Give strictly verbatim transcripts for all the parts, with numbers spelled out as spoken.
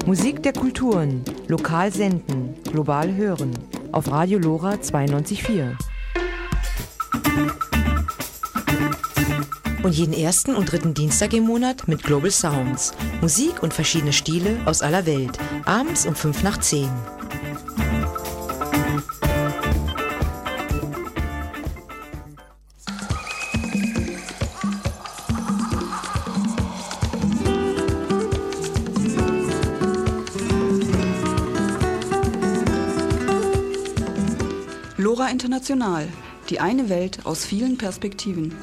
Musik der Kulturen. Lokal senden. Global hören. Auf Radio Lora zweiundneunzig Komma vier. Und jeden ersten und dritten Dienstag im Monat mit Global Sounds. Musik und verschiedene Stile aus aller Welt. Abends um fünf nach zehn. Lora International. Die eine Welt aus vielen Perspektiven.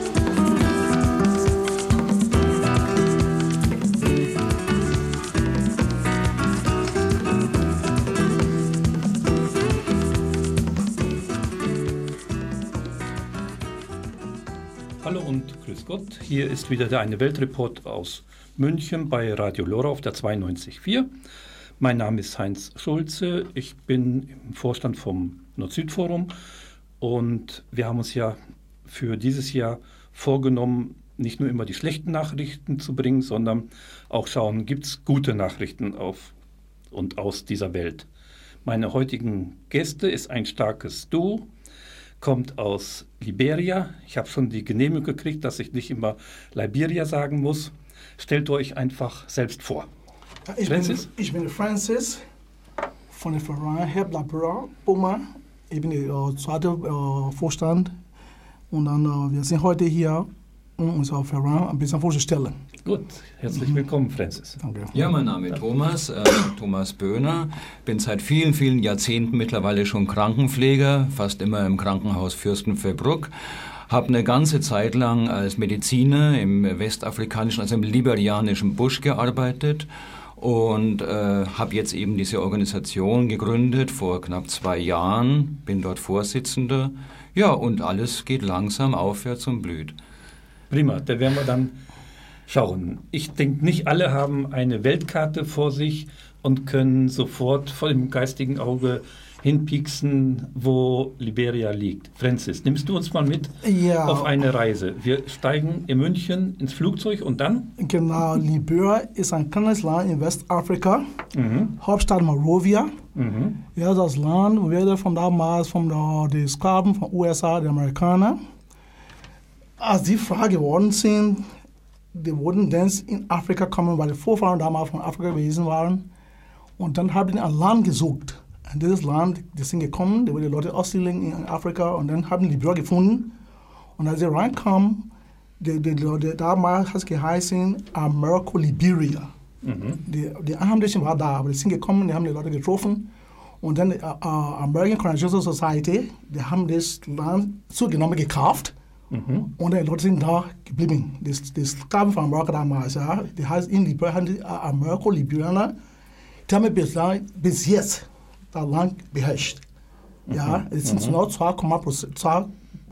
Hallo und grüß Gott, hier ist wieder der Eine Weltreport aus München bei Radio Lora auf der zweiundneunzig Komma vier. Mein Name ist Heinz Schulze, ich bin im Vorstand vom Nord-Süd-Forum und wir haben uns ja für dieses Jahr vorgenommen, nicht nur immer die schlechten Nachrichten zu bringen, sondern auch schauen, gibt es gute Nachrichten auf und aus dieser Welt. Meine heutigen Gäste ist ein starkes Duo, kommt aus Liberia. Ich habe schon die Genehmigung gekriegt, dass ich nicht immer Liberia sagen muss. Stellt euch einfach selbst vor. Ich Francis? bin, ich bin Francis von der Verein Help Liberia, Poma. Ich bin der äh, zweite äh, Vorstand und dann äh, wir sind heute hier, um unser Verein ein bisschen vorzustellen. Gut, herzlich mhm. willkommen, Francis. Danke. Ja, mein Name ist Thomas, äh, Thomas Böhner. Bin seit vielen, vielen Jahrzehnten mittlerweile schon Krankenpfleger, fast immer im Krankenhaus Fürstenfeldbruck. Habe eine ganze Zeit lang als Mediziner im westafrikanischen, also im liberianischen Busch gearbeitet. Und äh, habe jetzt eben diese Organisation gegründet vor knapp zwei Jahren, bin dort Vorsitzender. Ja, und alles geht langsam aufwärts und blüht. Prima, da werden wir dann schauen. Ich denke, nicht alle haben eine Weltkarte vor sich und können sofort vor dem geistigen Auge hinpieksen, wo Liberia liegt. Francis, nimmst du uns mal mit ja. auf eine Reise? Wir steigen in München ins Flugzeug und dann? Genau, Liberia ist ein kleines Land in Westafrika, mhm. Hauptstadt Monrovia. Mhm. Ja, das Land wurde von damals von den Sklaven von U S A, den Amerikanern. Als die frei geworden sind, die wurden dann in Afrika kommen, weil die Vorfahren damals von Afrika gewesen waren. Und dann haben die ein Land gesucht. In dieses Land, die sind gekommen, die wurden die Leute aussiedeln in Afrika und dann haben die Liberia gefunden. Und als sie reinkamen, die, die Leute damals hat es geheißen America Liberia. Mhm. Die, die Einheimischen waren da, aber die sind gekommen, die haben die Leute getroffen. Und dann die uh, uh, American Colonization Society, die haben das Land zugenommen, gekauft. Mhm. Und die Leute sind da geblieben. Die, die Sklaven von Amerika damals, ja, die heißt in Liberia, haben die uh, America Liberianer, die haben bis, bis jetzt das Land beherrscht. Mhm. Ja, es sind mhm. nur zwei Komma zwei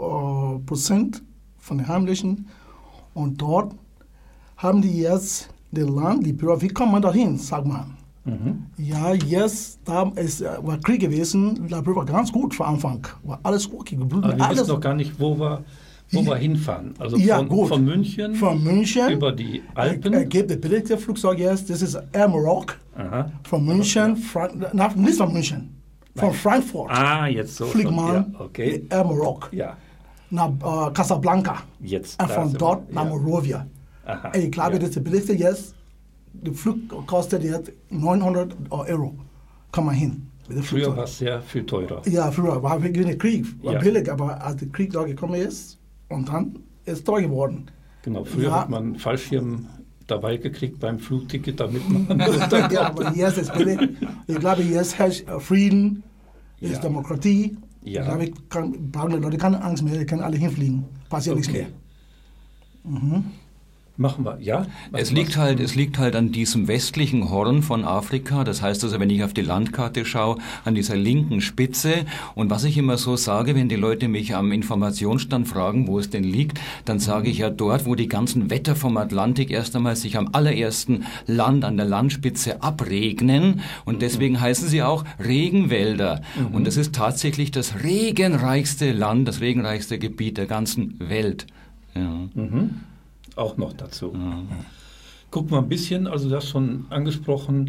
Prozent von den Heimlichen. Und dort haben die jetzt das Land Liberia. Wie kommt man dahin, sagt man? Mhm. Ja, jetzt da ist, war Krieg gewesen. Liberia war ganz gut von Anfang. War alles okay. Aber wir wissen noch gar nicht, wo wir, wo wir hinfahren. Also ja, von, gut. von München, von München über die Alpen. Er gibt das billigste Flugzeug jetzt. Das ist Air Morocco. Aha. Von München, Frank- nach, nicht von München, von Nein. Frankfurt. Ah, jetzt so. Fliegt man ja, okay. Air Morocco ja. nach äh, Casablanca. Jetzt. Und von dort wir. nach ja. Monrovia. Aha, ich glaube, ja. das ist der billigste jetzt. Der Flug kostet jetzt neunhundert Euro. Kann man hin. Früher war es sehr viel teurer. Ja, früher war wegen Krieg. War ja. billig, aber als der Krieg da gekommen ist, und dann ist es teuer geworden. Genau, früher ja. hat man Fallschirm dabei gekriegt beim Flugticket, damit man ja, aber jetzt ist billig. Ich glaube, jetzt herrscht Frieden, ist ja. Demokratie. Ja. Ich glaube, ich kann, brauchen die Leute keine Angst mehr, die können alle hinfliegen. Passiert okay. nichts mehr. Mhm. Machen wir, ja? Es liegt halt, es liegt halt an diesem westlichen Horn von Afrika. Das heißt also, wenn ich auf die Landkarte schaue, an dieser linken Spitze. Und was ich immer so sage, wenn die Leute mich am Informationsstand fragen, wo es denn liegt, dann sage ich ja dort, wo die ganzen Wetter vom Atlantik erst einmal sich am allerersten Land an der Landspitze abregnen. Und deswegen heißen sie auch Regenwälder. Mhm. Und das ist tatsächlich das regenreichste Land, das regenreichste Gebiet der ganzen Welt. Ja. Mhm. Auch noch dazu. Ja. Gucken wir ein bisschen, also du hast schon angesprochen,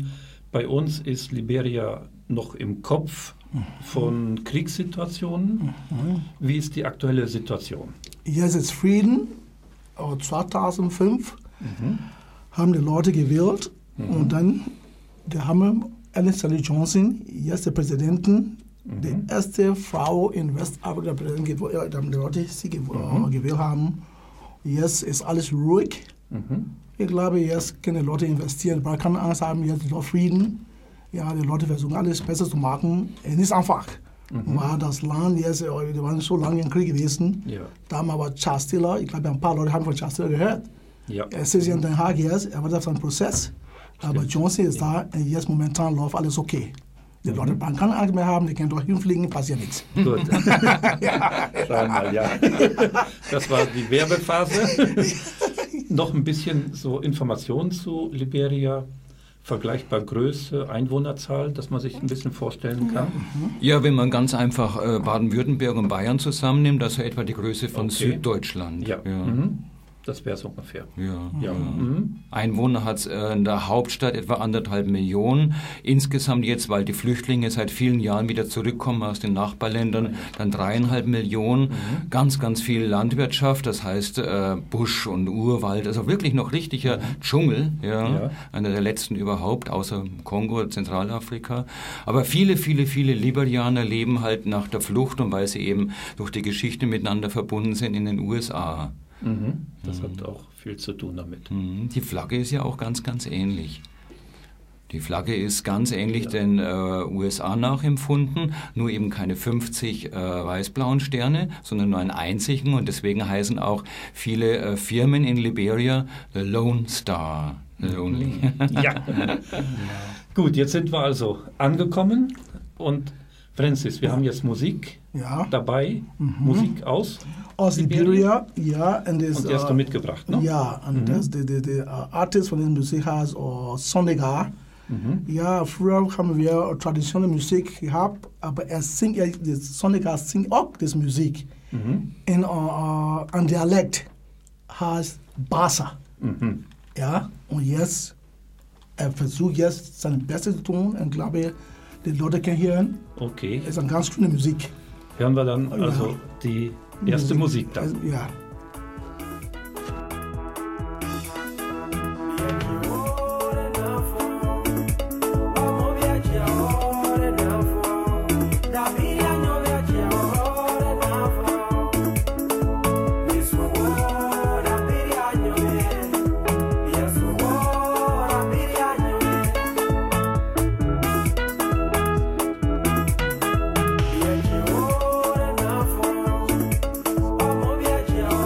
bei uns ist Liberia noch im Kopf von Kriegssituationen. Wie ist die aktuelle Situation? Jetzt ist Frieden. zweitausendfünf mhm. haben die Leute gewählt mhm. und dann die haben Ellen Sally Johnson, jetzt der Präsidentin, mhm. die erste Frau in Westafrika, die Leute sie mhm. gewählt haben. Jetzt ist alles ruhig. Mhm. Ich glaube, jetzt können die Leute investieren. Man kann Angst haben, jetzt ist Frieden. Ja, die Leute versuchen alles besser zu machen. Es ist einfach. Mhm. Weil das Land jetzt, wir waren so lange im Krieg gewesen. Ja. Damals war Charles Taylor, ich glaube, ein paar Leute haben von Charles Taylor gehört. Ja. Es ist in Den Haag jetzt, aber das ist ein Prozess. Stimmt. Aber Johnson ist da und jetzt momentan läuft alles okay. Die mhm. Leute, man kann Angst mehr haben, die können doch hinfliegen, passiert nichts. Gut. Ja. Schauen wir mal, ja. Das war die Werbephase. Noch ein bisschen so Informationen zu Liberia. Vergleichbar Größe, Einwohnerzahl, dass man sich ein bisschen vorstellen kann? Ja, wenn man ganz einfach äh, Baden-Württemberg und Bayern zusammennimmt, das ist etwa die Größe von okay. Süddeutschland. Ja, ja. Mhm. Das wäre es ungefähr. Ja, ja. Mhm. Einwohner hat es äh, in der Hauptstadt etwa anderthalb Millionen. Insgesamt jetzt, weil die Flüchtlinge seit vielen Jahren wieder zurückkommen aus den Nachbarländern, dann dreieinhalb Millionen. Mhm. Ganz, ganz viel Landwirtschaft, das heißt äh, Busch und Urwald, also wirklich noch richtiger mhm. Dschungel, ja, ja. Einer der letzten überhaupt, außer Kongo, Zentralafrika. Aber viele, viele, viele Liberianer leben halt nach der Flucht und weil sie eben durch die Geschichte miteinander verbunden sind in den U S A. Mhm. Das mhm. hat auch viel zu tun damit. Mhm. Die Flagge ist ja auch ganz, ganz ähnlich. Die Flagge ist ganz ähnlich ja. den äh, U S A nachempfunden, nur eben keine fünfzig äh, weiß-blauen Sterne, sondern nur einen einzigen und deswegen heißen auch viele äh, Firmen in Liberia The Lone Star. Lonely. Ja. Gut, jetzt sind wir also angekommen und Francis, wir ja. haben jetzt Musik ja. dabei, mhm. Musik aus aus Liberia, ja, und, das, und die hast uh, du mitgebracht, ne? Ja, und mhm. das, die, die, die uh, Artist von der Musik heißt uh, Sonnegar. Mhm. Ja, früher haben wir traditionelle Musik gehabt, aber er singt, er, Sonnegar singt auch das Musik. Mhm. In uh, ein Dialekt heißt Bassa. Mhm. Ja, und jetzt, er versucht jetzt sein Bestes zu tun und glaube, die Leute können hören. Okay. Es ist eine ganz schöne Musik. Hören wir dann also ja. die erste Musik, Musik dann. Ja. Yeah.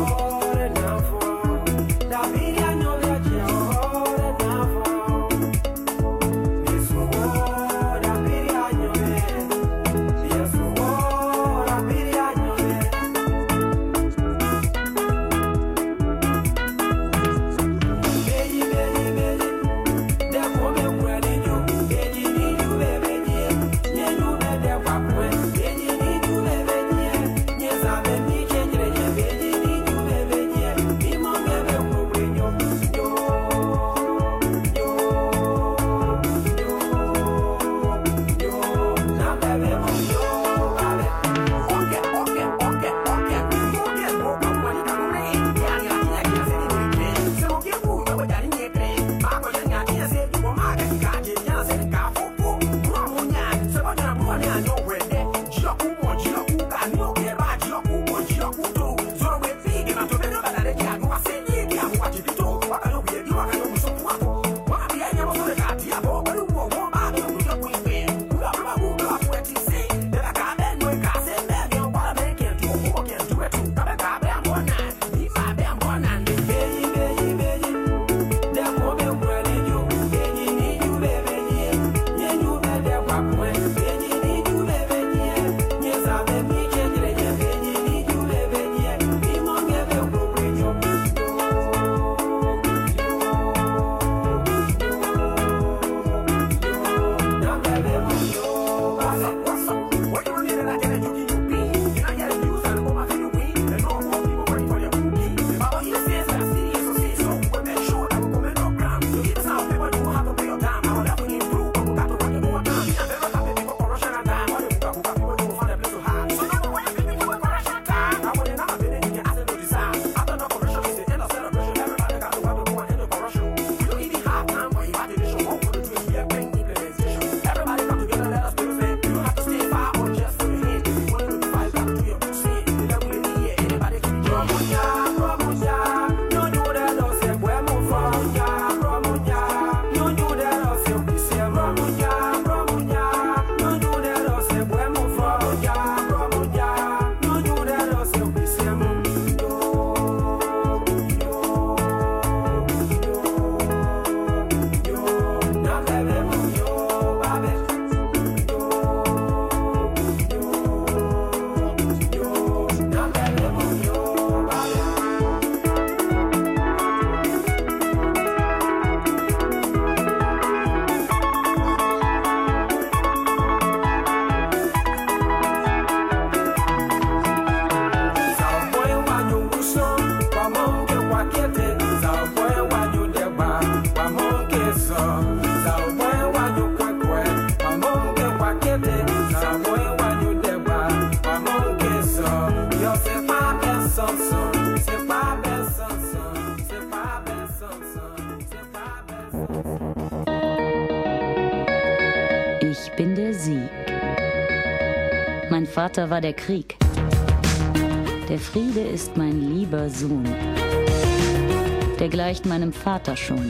Ich bin der Sieg. Mein Vater war der Krieg. Der Friede ist mein lieber Sohn. Der gleicht meinem Vater schon.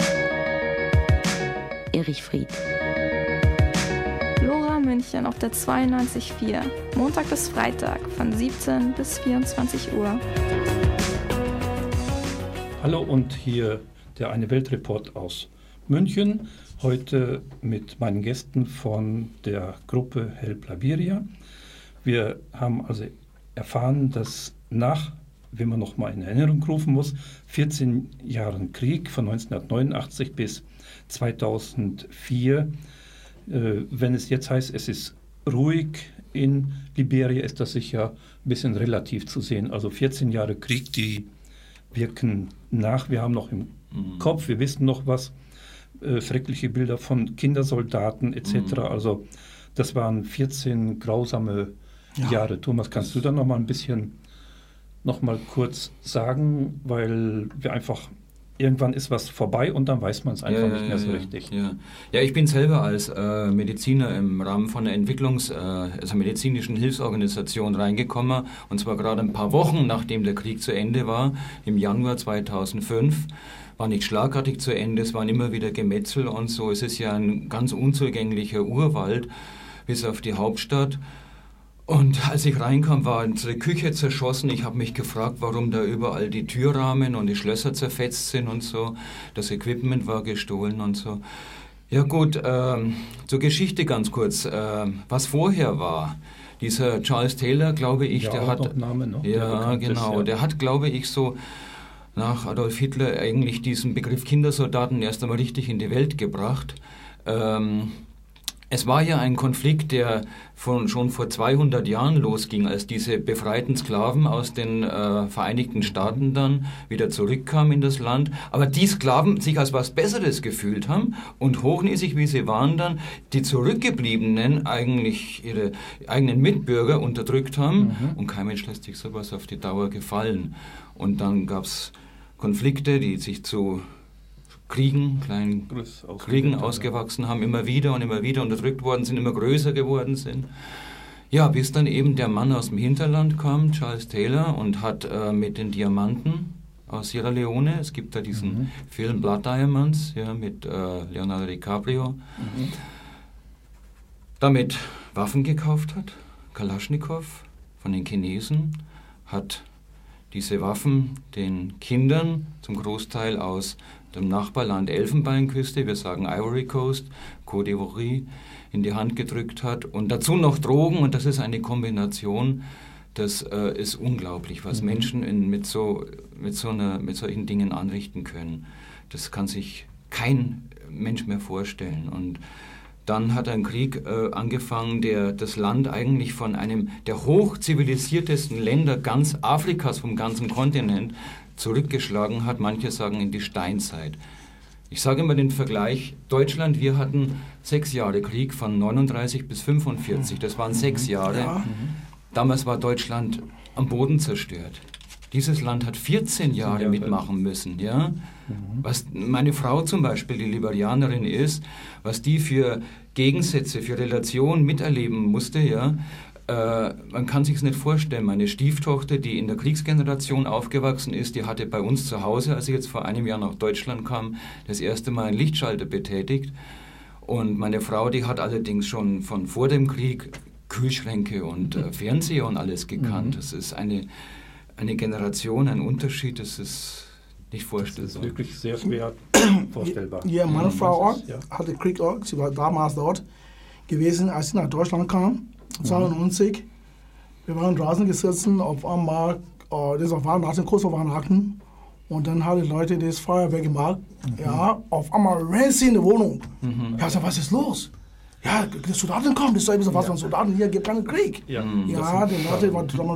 Erich Fried. Lora München auf der zweiundneunzig Komma vier. Montag bis Freitag von siebzehn bis vierundzwanzig Uhr. Hallo und hier der Eine Welt-Report aus München. Heute mit meinen Gästen von der Gruppe Help Liberia. Wir haben also erfahren, dass nach, wenn man noch mal in Erinnerung rufen muss, vierzehn Jahren Krieg von neunzehnhundertneunundachtzig bis zweitausendvier, äh, wenn es jetzt heißt, es ist ruhig in Liberia, ist das sicher ein bisschen relativ zu sehen. Also vierzehn Jahre Krieg, die wirken nach. Wir haben noch im mhm. Kopf, wir wissen noch was, äh, schreckliche Bilder von Kindersoldaten et cetera. Mhm. Also das waren vierzehn grausame ja. Jahre. Thomas, kannst du da noch mal ein bisschen noch mal kurz sagen, weil wir einfach irgendwann ist was vorbei und dann weiß man es einfach ja, nicht mehr so ja, richtig. Ja. ja, ich bin selber als äh, Mediziner im Rahmen von der Entwicklungs-, äh, also medizinischen Hilfsorganisation reingekommen, und zwar gerade ein paar Wochen nachdem der Krieg zu Ende war, im Januar zweitausendfünf. War nicht schlagartig zu Ende, es waren immer wieder Gemetzel und so. Es ist ja ein ganz unzugänglicher Urwald bis auf die Hauptstadt. Und als ich reinkam, war unsere Küche zerschossen. Ich habe mich gefragt, warum da überall die Türrahmen und die Schlösser zerfetzt sind und so. Das Equipment war gestohlen und so. Ja gut, ähm, zur Geschichte ganz kurz. Äh, was vorher war, dieser Charles Taylor, glaube ich, ja, der hat... Name, ne? Ja, der genau. Ist, ja. Der hat, glaube ich, so nach Adolf Hitler eigentlich diesen Begriff Kindersoldaten erst einmal richtig in die Welt gebracht. Ähm, Es war ja ein Konflikt, der von, schon vor zweihundert Jahren losging, als diese befreiten Sklaven aus den äh, Vereinigten Staaten dann wieder zurückkamen in das Land. Aber die Sklaven sich als was Besseres gefühlt haben und hochnäsig wie sie waren dann, die Zurückgebliebenen eigentlich ihre eigenen Mitbürger unterdrückt haben. Mhm. Und kein Mensch lässt sich sowas auf die Dauer gefallen. Und dann gab es Konflikte, die sich zu Kriegen, kleinen Kriegen ausgewachsen haben, immer wieder und immer wieder unterdrückt worden sind, immer größer geworden sind. Ja, bis dann eben der Mann aus dem Hinterland kam, Charles Taylor, und hat äh, mit den Diamanten aus Sierra Leone, es gibt da diesen mhm. Film Blood Diamonds, ja, mit äh, Leonardo DiCaprio, mhm. damit Waffen gekauft hat, Kalaschnikow von den Chinesen, hat diese Waffen den Kindern zum Großteil aus dem Nachbarland Elfenbeinküste, wir sagen Ivory Coast, Côte d'Ivoire, in die Hand gedrückt hat und dazu noch Drogen, und das ist eine Kombination, das äh, ist unglaublich, was mhm. Menschen in, mit, so, mit, so einer, mit solchen Dingen anrichten können. Das kann sich kein Mensch mehr vorstellen. Und dann hat ein Krieg äh, angefangen, der das Land eigentlich von einem der hochzivilisiertesten Länder ganz Afrikas, vom ganzen Kontinent, zurückgeschlagen hat. Manche sagen in die Steinzeit. Ich sage immer den Vergleich, Deutschland, wir hatten sechs Jahre Krieg von neununddreißig bis fünfundvierzig, das waren sechs Jahre. Ja. Damals war Deutschland am Boden zerstört. Dieses Land hat vierzehn Jahre mitmachen müssen. Ja? Was meine Frau zum Beispiel, die Liberianerin ist, was die für Gegensätze, für Relationen miterleben musste, ja, äh, man kann sich es nicht vorstellen. Meine Stieftochter, die in der Kriegsgeneration aufgewachsen ist, die hatte bei uns zu Hause, als sie jetzt vor einem Jahr nach Deutschland kam, das erste Mal einen Lichtschalter betätigt. Und meine Frau, die hat allerdings schon von vor dem Krieg Kühlschränke und äh, Fernseher und alles gekannt. Das ist eine, eine Generation, ein Unterschied, das ist nicht vorstellbar. Das ist wirklich sehr schwer vorstellbar. Ja, meine Frau auch, ja. hatte Krieg auch, sie war damals dort gewesen, als sie nach Deutschland kam, zweiundneunzig. Wir waren draußen gesessen, auf einmal, äh, das war Weihnachten, kurz vor Weihnachten, und dann haben die Leute das Feuerwerk gemacht. Mhm. Ja, auf einmal rennen sie in die Wohnung. Mhm. Ja, ich sag, was ist los? Ja, die Soldaten kommen, das ist was von Soldaten, hier gibt keinen Krieg. Ja, ja die Leute,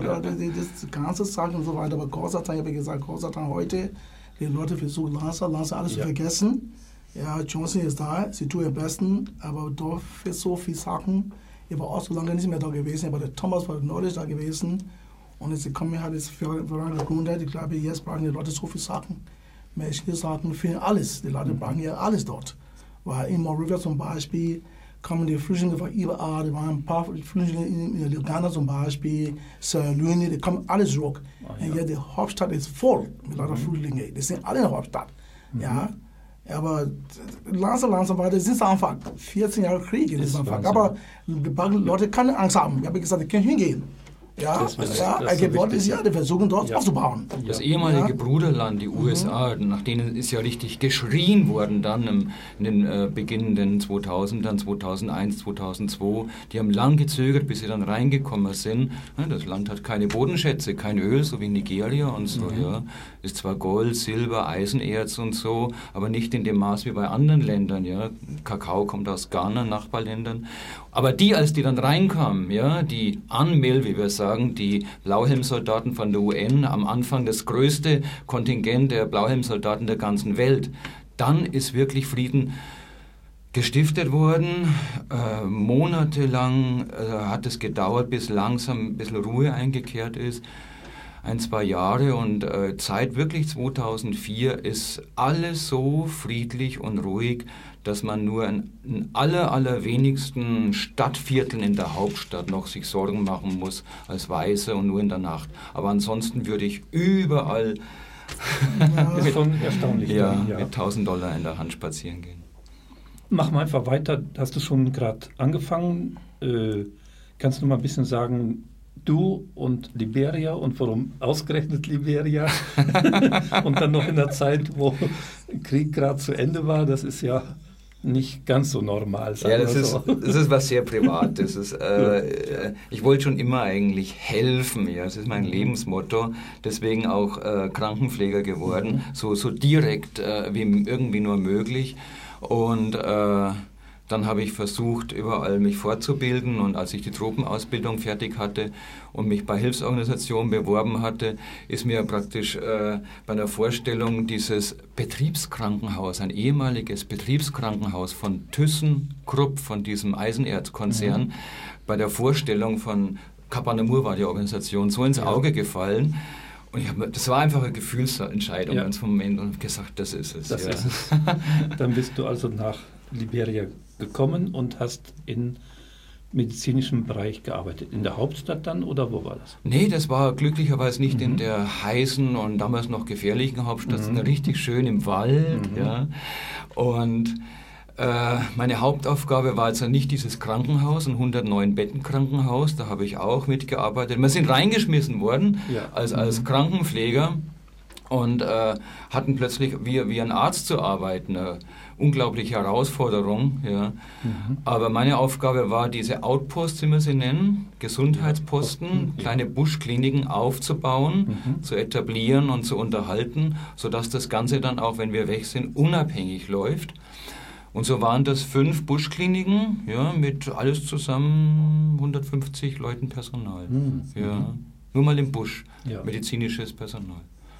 das ganze Zeit und so weiter, aber Gott sei Dank, habe ich gesagt, Gott sei Dank heute, die Leute versuchen langsam, langsam alles ja. zu vergessen. Ja, Johnson ist da, sie tut ihr Besten, aber doch für so viele Sachen, ich war auch so lange nicht mehr da gewesen, aber der Thomas war neulich da gewesen und sie kommen, hat es vorangegründet, ich glaube, jetzt brauchen die Leute so viele Sachen, menschliche Sachen, finden alles. Die Leute bringen ja alles dort. Weil in Monrovia zum Beispiel kommen die Flüchtlinge von überall, da waren ein paar Flüchtlinge in, in Uganda zum Beispiel, Sierra Leone, die kommen alles zurück. Ah, ja. Und ja, die Hauptstadt ist voll mit lauter mhm. Flüchtlingen. Die sind alle in der Hauptstadt. Mhm. Ja. Aber langsam, langsam weiter, das ist einfach vierzehn Jahre Krieg. Das ist einfach. Aber die Leute können Angst haben. Ich habe gesagt, die können hingehen. Ja, das ist, ja, das ist, so ist ja, die versuchen dort ja. aufzubauen. Das ehemalige ja. Bruderland, die U S A, mhm. nach denen ist ja richtig geschrien worden dann im, in den äh, beginnenden zweitausendern, zweitausendeins, zweitausendzwei. Die haben lang gezögert, bis sie dann reingekommen sind. Ja, das Land hat keine Bodenschätze, kein Öl, so wie Nigeria und so. Mhm. Ja. Ist zwar Gold, Silber, Eisenerz und so, aber nicht in dem Maß wie bei anderen Ländern. Ja. Kakao kommt aus Ghana, Nachbarländern. Aber die, als die dann reinkamen, ja, die Anmil, wie wir sagen, die Blauhelmsoldaten von der U N, am Anfang das größte Kontingent der Blauhelmsoldaten der ganzen Welt, dann ist wirklich Frieden gestiftet worden. Äh, monatelang äh, hat es gedauert, bis langsam ein bisschen Ruhe eingekehrt ist. Ein, zwei Jahre und äh, seit wirklich zweitausendvier ist alles so friedlich und ruhig, dass man nur in, in aller, allerwenigsten Stadtvierteln in der Hauptstadt noch sich Sorgen machen muss als Weiße und nur in der Nacht. Aber ansonsten würde ich überall ja, mit, schon erstaunlich ja, dann, ja. mit tausend Dollar in der Hand spazieren gehen. Machen wir einfach weiter. Hast du schon gerade angefangen? Äh, kannst du mal ein bisschen sagen, du und Liberia und warum ausgerechnet Liberia und dann noch in der Zeit, wo Krieg gerade zu Ende war, das ist ja nicht ganz so normal. Ja, das ist, so. das ist was sehr Privates. Das ist, äh, ich wollte schon immer eigentlich helfen. Ja, das ist mein Lebensmotto. Deswegen auch äh, Krankenpfleger geworden, so, so direkt äh, wie irgendwie nur möglich. Und äh, dann habe ich versucht, überall mich fortzubilden und als ich die Tropenausbildung fertig hatte und mich bei Hilfsorganisationen beworben hatte, ist mir praktisch äh, bei der Vorstellung dieses Betriebskrankenhaus, ein ehemaliges Betriebskrankenhaus von ThyssenKrupp, von diesem Eisenerzkonzern, mhm. bei der Vorstellung von Kapanamur war die Organisation, so ins Auge gefallen. Und ich hab, das war einfach eine Gefühlsentscheidung ja. vom Moment und habe gesagt, das ist es. Das ja. ist es. Dann bist du also nach Liberia gekommen und hast in medizinischem Bereich gearbeitet. In der Hauptstadt dann oder wo war das? Nee, das war glücklicherweise nicht mhm. in der heißen und damals noch gefährlichen Hauptstadt, mhm. sondern richtig schön im Wald. Mhm. Ja. Und äh, meine Hauptaufgabe war also nicht dieses Krankenhaus, ein hundertneun Betten Krankenhaus, da habe ich auch mitgearbeitet. Wir sind reingeschmissen worden ja. als, als mhm. Krankenpfleger und äh, hatten plötzlich wie, wie ein Arzt zu arbeiten. Eine unglaubliche Herausforderung. Ja. Mhm. Aber meine Aufgabe war, diese Outposts, wie wir sie nennen, Gesundheitsposten, ja, Posten, kleine ja. Buschkliniken aufzubauen, mhm. zu etablieren und zu unterhalten, sodass das Ganze dann auch, wenn wir weg sind, unabhängig läuft. Und so waren das fünf Buschkliniken, ja, mit alles zusammen hundertfünfzig Leuten Personal. Mhm. Ja. Nur mal im Busch, ja. medizinisches Personal.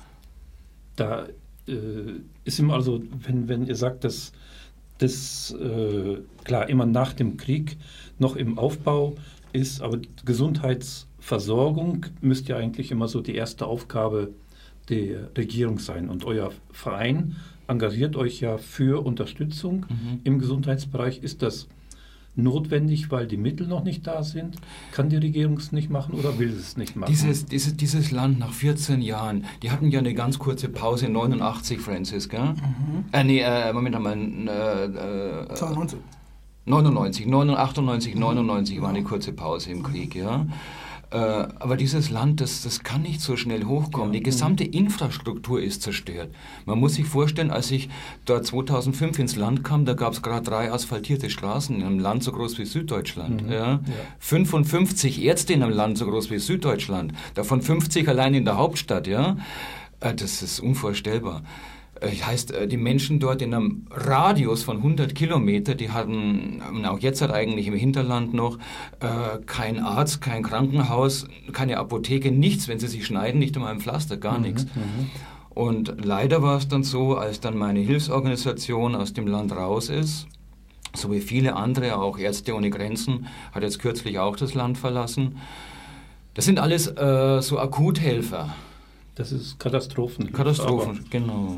Da äh, ist immer also, wenn, wenn ihr sagt, dass das äh, klar immer nach dem Krieg noch im Aufbau ist, aber Gesundheitsversorgung müsste ja eigentlich immer so die erste Aufgabe der Regierung sein. Und euer Verein engagiert euch ja für Unterstützung mhm. im Gesundheitsbereich. Ist das notwendig, weil die Mittel noch nicht da sind? Kann die Regierung es nicht machen oder will es nicht machen? Dieses, dieses, dieses Land nach vierzehn Jahren, die hatten ja eine ganz kurze Pause in neunundachtzig, Francis, gell? Mhm. Äh, nee, äh, Moment einmal. Äh, äh, zweiundneunzig. neunundneunzig, achtundneunzig, neunundneunzig war eine kurze Pause im Krieg, ja. Äh, aber dieses Land, das, das kann nicht so schnell hochkommen. Die gesamte Infrastruktur ist zerstört. Man muss sich vorstellen, als ich da zweitausendfünf ins Land kam, da gab es gerade drei asphaltierte Straßen in einem Land so groß wie Süddeutschland. Mhm. Ja. Ja. fünfundfünfzig Ärzte in einem Land so groß wie Süddeutschland, davon fünfzig allein in der Hauptstadt. Ja. Äh, das ist unvorstellbar. Das heißt, die Menschen dort in einem Radius von hundert Kilometer, die hatten, auch jetzt hat eigentlich im Hinterland noch, äh, kein Arzt, kein Krankenhaus, keine Apotheke, nichts, wenn sie sich schneiden, nicht einmal ein Pflaster, gar mhm, nichts. Mhm. Und leider war es dann so, als dann meine Hilfsorganisation aus dem Land raus ist, so wie viele andere, auch Ärzte ohne Grenzen, hat jetzt kürzlich auch das Land verlassen. Das sind alles äh, so Akuthelfer. Das ist Katastrophen. Katastrophen, genau.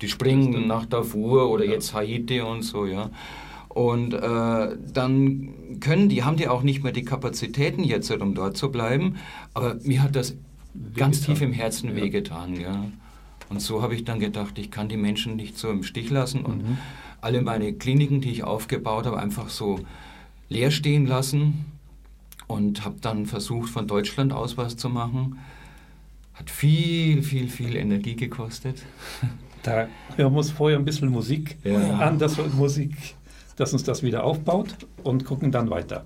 die springen nach Darfur oder jetzt Haiti und so, ja. Und äh, dann können die, haben die auch nicht mehr die Kapazitäten jetzt, um dort zu bleiben. Aber mir hat das ganz tief im Herzen wehgetan, ja. Und so habe ich dann gedacht, ich kann die Menschen nicht so im Stich lassen und mhm. alle meine Kliniken, die ich aufgebaut habe, einfach so leer stehen lassen und habe dann versucht, von Deutschland aus was zu machen. Hat viel, viel, viel Energie gekostet. Da hören wir uns vorher ein bisschen Musik ja. an, das Musik, dass uns das wieder aufbaut und gucken dann weiter.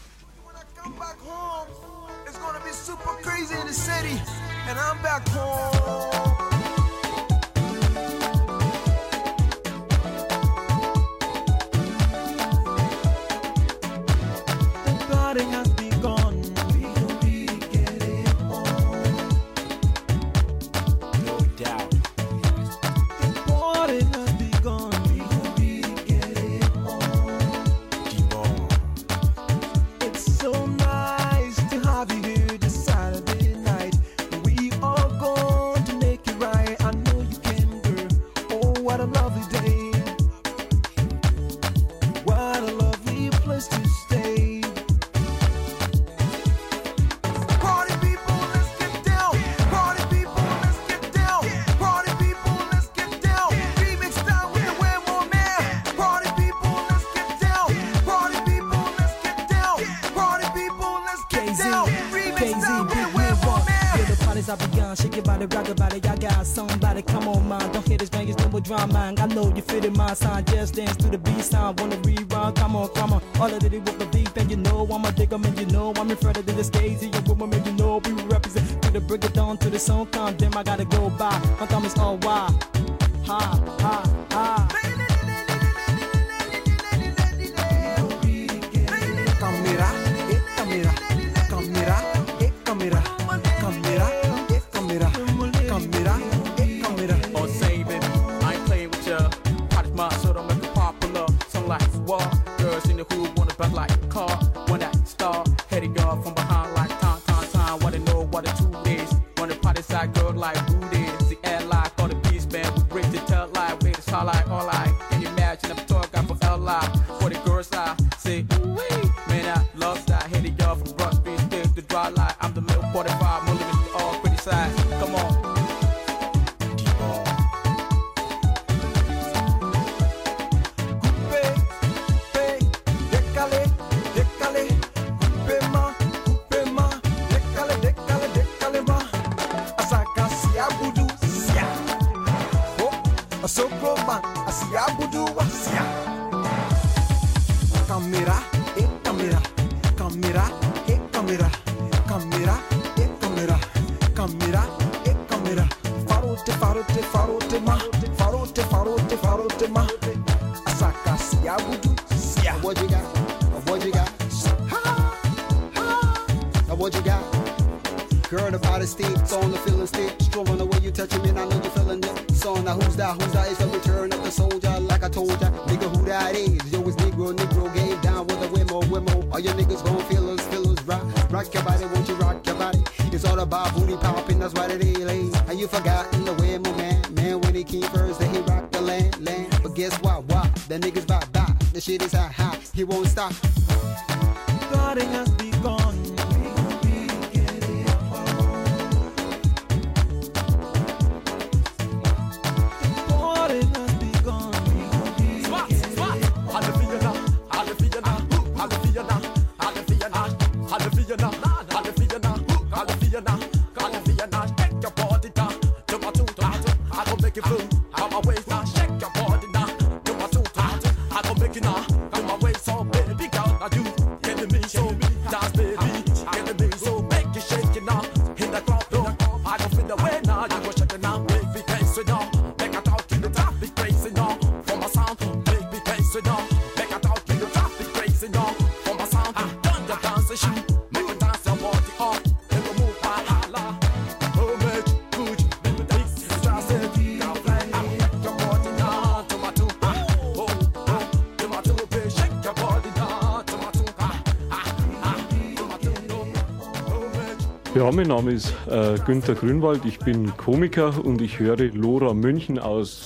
Ja, mein Name ist äh, Günther Grünwald, ich bin Komiker und ich höre Lora München aus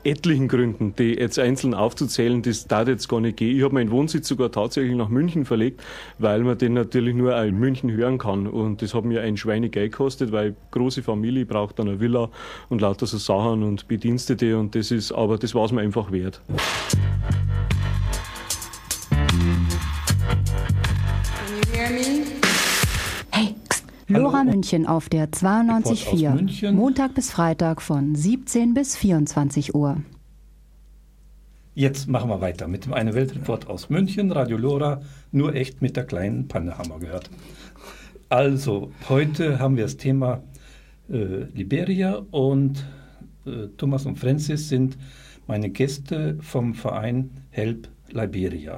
etlichen Gründen, die jetzt einzeln aufzuzählen, das darf jetzt gar nicht gehen. Ich habe meinen Wohnsitz sogar tatsächlich nach München verlegt, weil man den natürlich nur in München hören kann. Und das hat mir ein Schweinegeld gekostet, weil große Familie braucht dann eine Villa und lauter so Sachen und Bedienstete. Und das ist, aber das war es mir einfach wert. Hey, Lora Hallo. München auf der zweiundneunzig Komma vier. Report aus München. Montag bis Freitag von siebzehn bis vierundzwanzig Uhr. Jetzt machen wir weiter mit dem Eine Weltreport aus München, Radio Lora, nur echt mit der kleinen Panne haben wir gehört. Also, heute haben wir das Thema äh, Liberia und äh, Thomas und Francis sind meine Gäste vom Verein Help Liberia.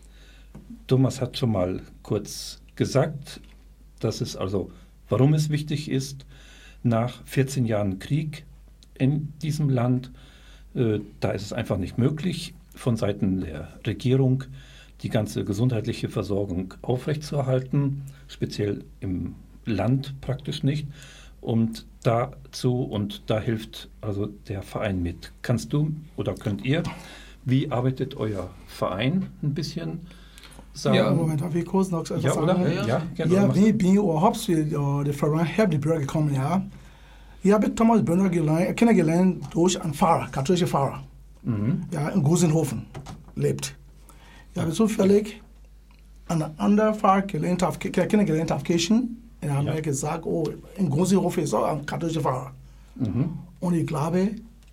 Thomas hat schon mal kurz gesagt, dass es also, warum es wichtig ist, nach vierzehn Jahren Krieg in diesem Land, äh, da ist es einfach nicht möglich, von Seiten der Regierung die ganze gesundheitliche Versorgung aufrechtzuerhalten, speziell im Land praktisch nicht. Und dazu, und da hilft also der Verein mit. Kannst du oder könnt ihr, wie arbeitet euer Verein ein bisschen? Sagen? Ja, Moment, darf ich kurz noch etwas Ja, sagen? oder? Ja, ja, gerne. Ja, Machst wie du. bin ich überhaupt zu äh, der Verein Help Liberia gekommen, ja. Ich habe Thomas Brenner gelernt, kennengelernt durch einen Pfarrer, katholischer Pfarrer, Mhm. ja, in Gusenhofen lebt. Ich habe zufällig einen anderen Pfarrer gelernt, auf, kennengelernt auf Kirchen. Und er hat Ja. mir gesagt, oh, in Gusenhofen ist auch ein katholischer Pfarrer. Mhm. Und ich glaube,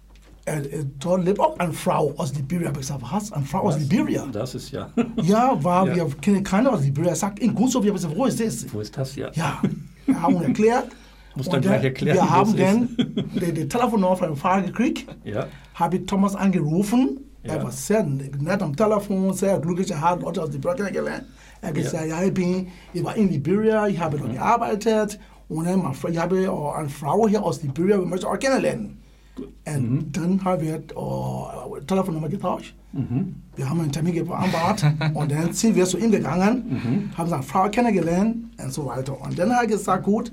er, er, dort lebt auch eine Frau aus Liberia. Ich habe gesagt, was? Eine Frau aus Das- Liberia? Das ist ja. Ja, weil Ja. wir kennen keine aus Liberia. Er sagt, in Gusenhofen, ich habe gesagt, wo ist das? Wo ist das? Ja. Ja, wir haben uns erklärt. Muss Und dann gleich dann- erklären, Wir wo haben es dann die, die Telefonnummer von dem Fahrer gekriegt, Ja. habe ich Thomas angerufen. Ja. Er war sehr nett am Telefon, sehr glücklich. Er hat Leute aus Liberia kennengelernt. Er hat Ja. gesagt, ja, ich, bin, ich war in Liberia, ich habe dort gearbeitet. Und dann, meine Frau- ich habe auch eine Frau hier aus Liberia, wir möchten auch kennenlernen. Und Mhm. dann haben wir uh, Telefonnummer getauscht. Mhm. Wir haben einen Termin vereinbart und dann sind wir zu ihm gegangen, Mhm. haben seine Frau kennengelernt und so weiter. Und dann hat er gesagt, gut,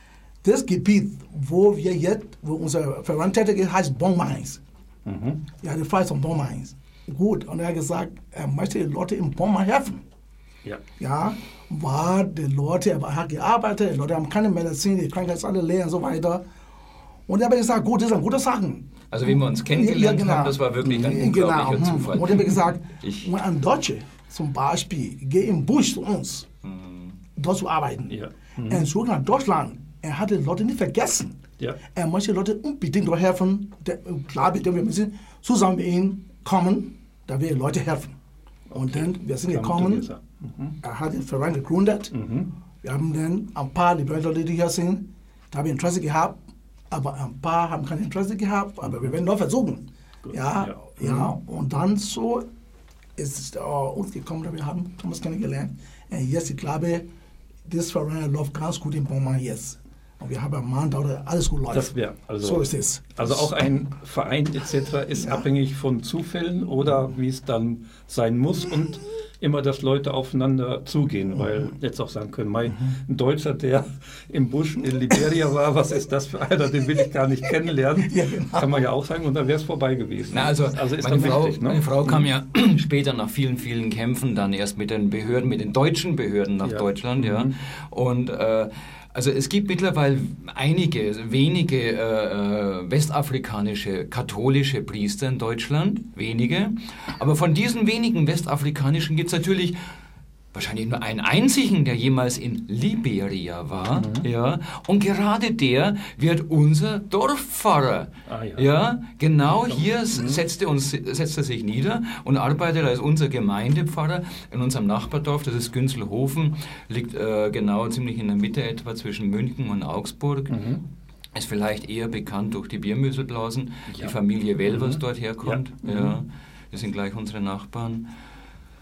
das Gebiet, wo wir jetzt, wo unser Verein tätig ist, heißt Bonmines. Mhm. Ja, die Frau ist von Bonmines. Gut, und er hat gesagt, er möchte den Leuten in Bonmines helfen. Ja. Ja, weil die Leute, er hat gearbeitet, die Leute haben keine Medizin, die Krankheit ist alle leer und so weiter. Und er hat gesagt, gut, das sind gute Sachen. Also wie wir uns kennengelernt Ja, genau. haben, das war wirklich ein Genau. unglaublicher hm. Zufall. Und ich habe gesagt, Ich- wenn ein Deutscher zum Beispiel geht im Busch zu uns, dort zu arbeiten, Ja. und zurück nach Deutschland, er hat die Leute nicht vergessen. Ja. Er möchte die Leute unbedingt dort helfen. Der, klar, wir müssen zusammen mit ihm kommen, da wir Leute helfen. Und dann, wir sind Come gekommen, together. Mhm. er hat den Verein gegründet. Mhm. Wir haben dann ein paar liberale Leute, die hier sind, da haben wir Interesse gehabt, aber ein paar haben kein Interesse gehabt, aber wir werden noch versuchen. Ja, Ja. ja, und dann so ist es uh, uns gekommen, wir haben Thomas kennengelernt. Und jetzt, ich glaube, das Verein läuft ganz gut in Bonn jetzt. Und wir haben einen Mann, der alles gut läuft. Das wäre also. So ist es. Also auch ein Verein et cetera ist Ja. abhängig von Zufällen oder wie es dann sein muss und immer, dass Leute aufeinander zugehen, weil jetzt auch sagen können, mein, ein Deutscher, der im Busch in Liberia war, was ist das für einer, den will ich gar nicht kennenlernen, Ja, genau. kann man ja auch sagen und dann wäre es vorbei gewesen. Na, also, also ist meine, dann Frau, wichtig, ne? meine Frau kam ja später nach vielen, vielen Kämpfen dann erst mit den Behörden, mit den deutschen Behörden nach Ja. Deutschland, ja. Mhm. Und äh, also es gibt mittlerweile einige, wenige äh, äh, westafrikanische katholische Priester in Deutschland, wenige. Aber von diesen wenigen westafrikanischen gibt es natürlich wahrscheinlich nur einen einzigen, der jemals in Liberia war, Mhm. ja, und gerade der wird unser Dorfpfarrer, Ah, ja. ja, genau hier s- setzte, uns, setzte er sich nieder und arbeitet als unser Gemeindepfarrer in unserem Nachbardorf, das ist Günzelhofen, liegt äh, genau ziemlich in der Mitte etwa zwischen München und Augsburg. Mhm. Ist vielleicht eher bekannt durch die Biermüsselblasen, Ja. die Familie Welvers Mhm. dort herkommt, Ja. ja. Mhm. Das sind gleich unsere Nachbarn.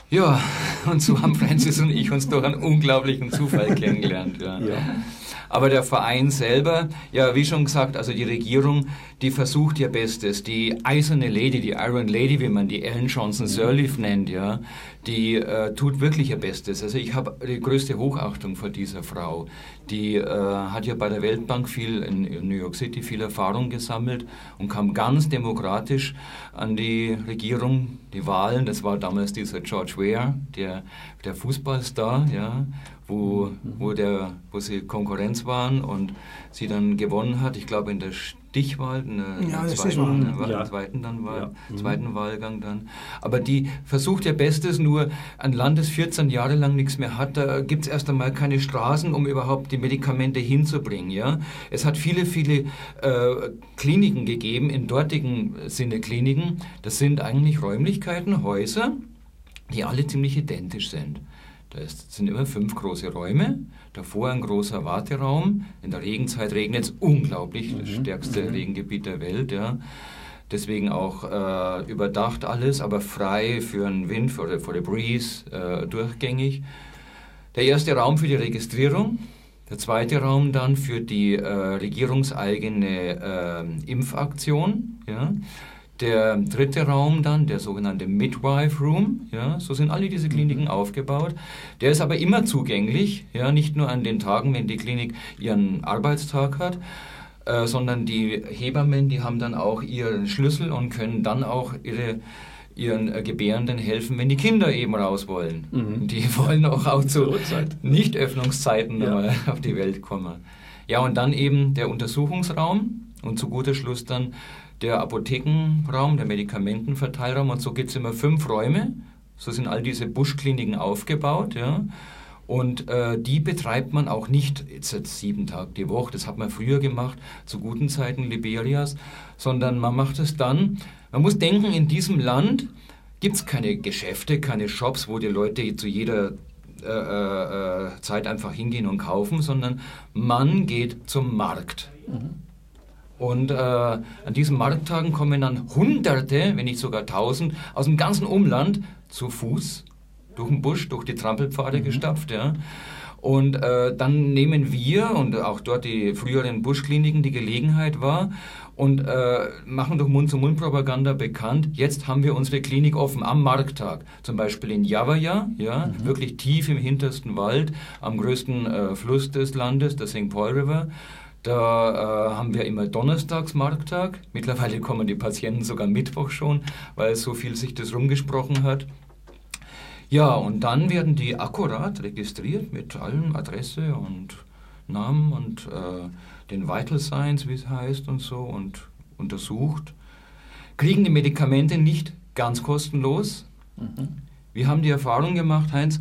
Ja, und so haben Francis und ich uns durch einen unglaublichen Zufall kennengelernt. Ja. Ja. Aber der Verein selber, ja, wie schon gesagt, also die Regierung, die versucht ihr Bestes. Die eiserne Lady, die Iron Lady, wie man die Ellen Johnson Sirleaf nennt, ja, die äh, tut wirklich ihr Bestes. Also ich habe die größte Hochachtung vor dieser Frau. Die äh, hat ja bei der Weltbank viel in, in New York City viel Erfahrung gesammelt und kam ganz demokratisch an die Regierung, die Wahlen. Das war damals dieser George Weah, der, der Fußballstar, ja, wo, wo, der, wo sie Konkurrenz waren und sie dann gewonnen hat, ich glaube in der Stichwahl, in der, ja, zweiten, in der ja. zweiten, dann Wahl, ja. zweiten Wahlgang dann. Aber die versucht ihr Bestes, nur ein Land, das vierzehn Jahre lang nichts mehr hat, da gibt es erst einmal keine Straßen, um überhaupt die Medikamente hinzubringen. Ja? Es hat viele, viele äh, Kliniken gegeben, in dortigen Sinne Kliniken. Das sind eigentlich Räumlichkeiten, Häuser, die alle ziemlich identisch sind. Da sind immer fünf große Räume, davor ein großer Warteraum. In der Regenzeit regnet es unglaublich, das stärkste mhm. Regengebiet der Welt. Ja. Deswegen auch äh, überdacht alles, aber frei für den Wind, für die Breeze, äh, durchgängig. Der erste Raum für die Registrierung, der zweite Raum dann für die äh, regierungseigene äh, Impfaktion. Ja. Der dritte Raum dann, der sogenannte Midwife Room, ja, so sind alle diese Kliniken aufgebaut. Der ist aber immer zugänglich, ja, nicht nur an den Tagen, wenn die Klinik ihren Arbeitstag hat, äh, sondern die Hebammen, die haben dann auch ihren Schlüssel und können dann auch ihre, ihren äh, Gebärenden helfen, wenn die Kinder eben raus wollen. Mhm. Die wollen auch, auch zu Nicht-Öffnungszeiten ja. nochmal auf die Welt kommen. Ja, und dann eben der Untersuchungsraum und zu guter Schluss dann der Apothekenraum, der Medikamentenverteilraum, und so gibt es immer fünf Räume. So sind all diese Buschkliniken aufgebaut. Ja. Und äh, die betreibt man auch nicht jetzt sieben Tage die Woche, das hat man früher gemacht, zu guten Zeiten Liberias, sondern man macht es dann, man muss denken, in diesem Land gibt es keine Geschäfte, keine Shops, wo die Leute zu jeder äh, äh, Zeit einfach hingehen und kaufen, sondern man geht zum Markt. Mhm. Und äh, an diesen Markttagen kommen dann Hunderte, wenn nicht sogar Tausend, aus dem ganzen Umland zu Fuß durch den Busch, durch die Trampelpfade mhm. gestapft. Ja. Und äh, dann nehmen wir und auch dort die früheren Buschkliniken die Gelegenheit wahr und äh, machen durch Mund-zu-Mund-Propaganda bekannt, jetzt haben wir unsere Klinik offen am Markttag. Zum Beispiel in Javaya, ja, mhm. wirklich tief im hintersten Wald, am größten äh, Fluss des Landes, der Saint Paul River. Da äh, haben wir immer donnerstags Markttag. Mittlerweile kommen die Patienten sogar Mittwoch schon, weil so viel sich das rumgesprochen hat. Ja, und dann werden die akkurat registriert mit allen Adresse und Namen und äh, den Vital Signs, wie es heißt und so, und untersucht. Kriegen die Medikamente nicht ganz kostenlos. Mhm. Wir haben die Erfahrung gemacht, Heinz,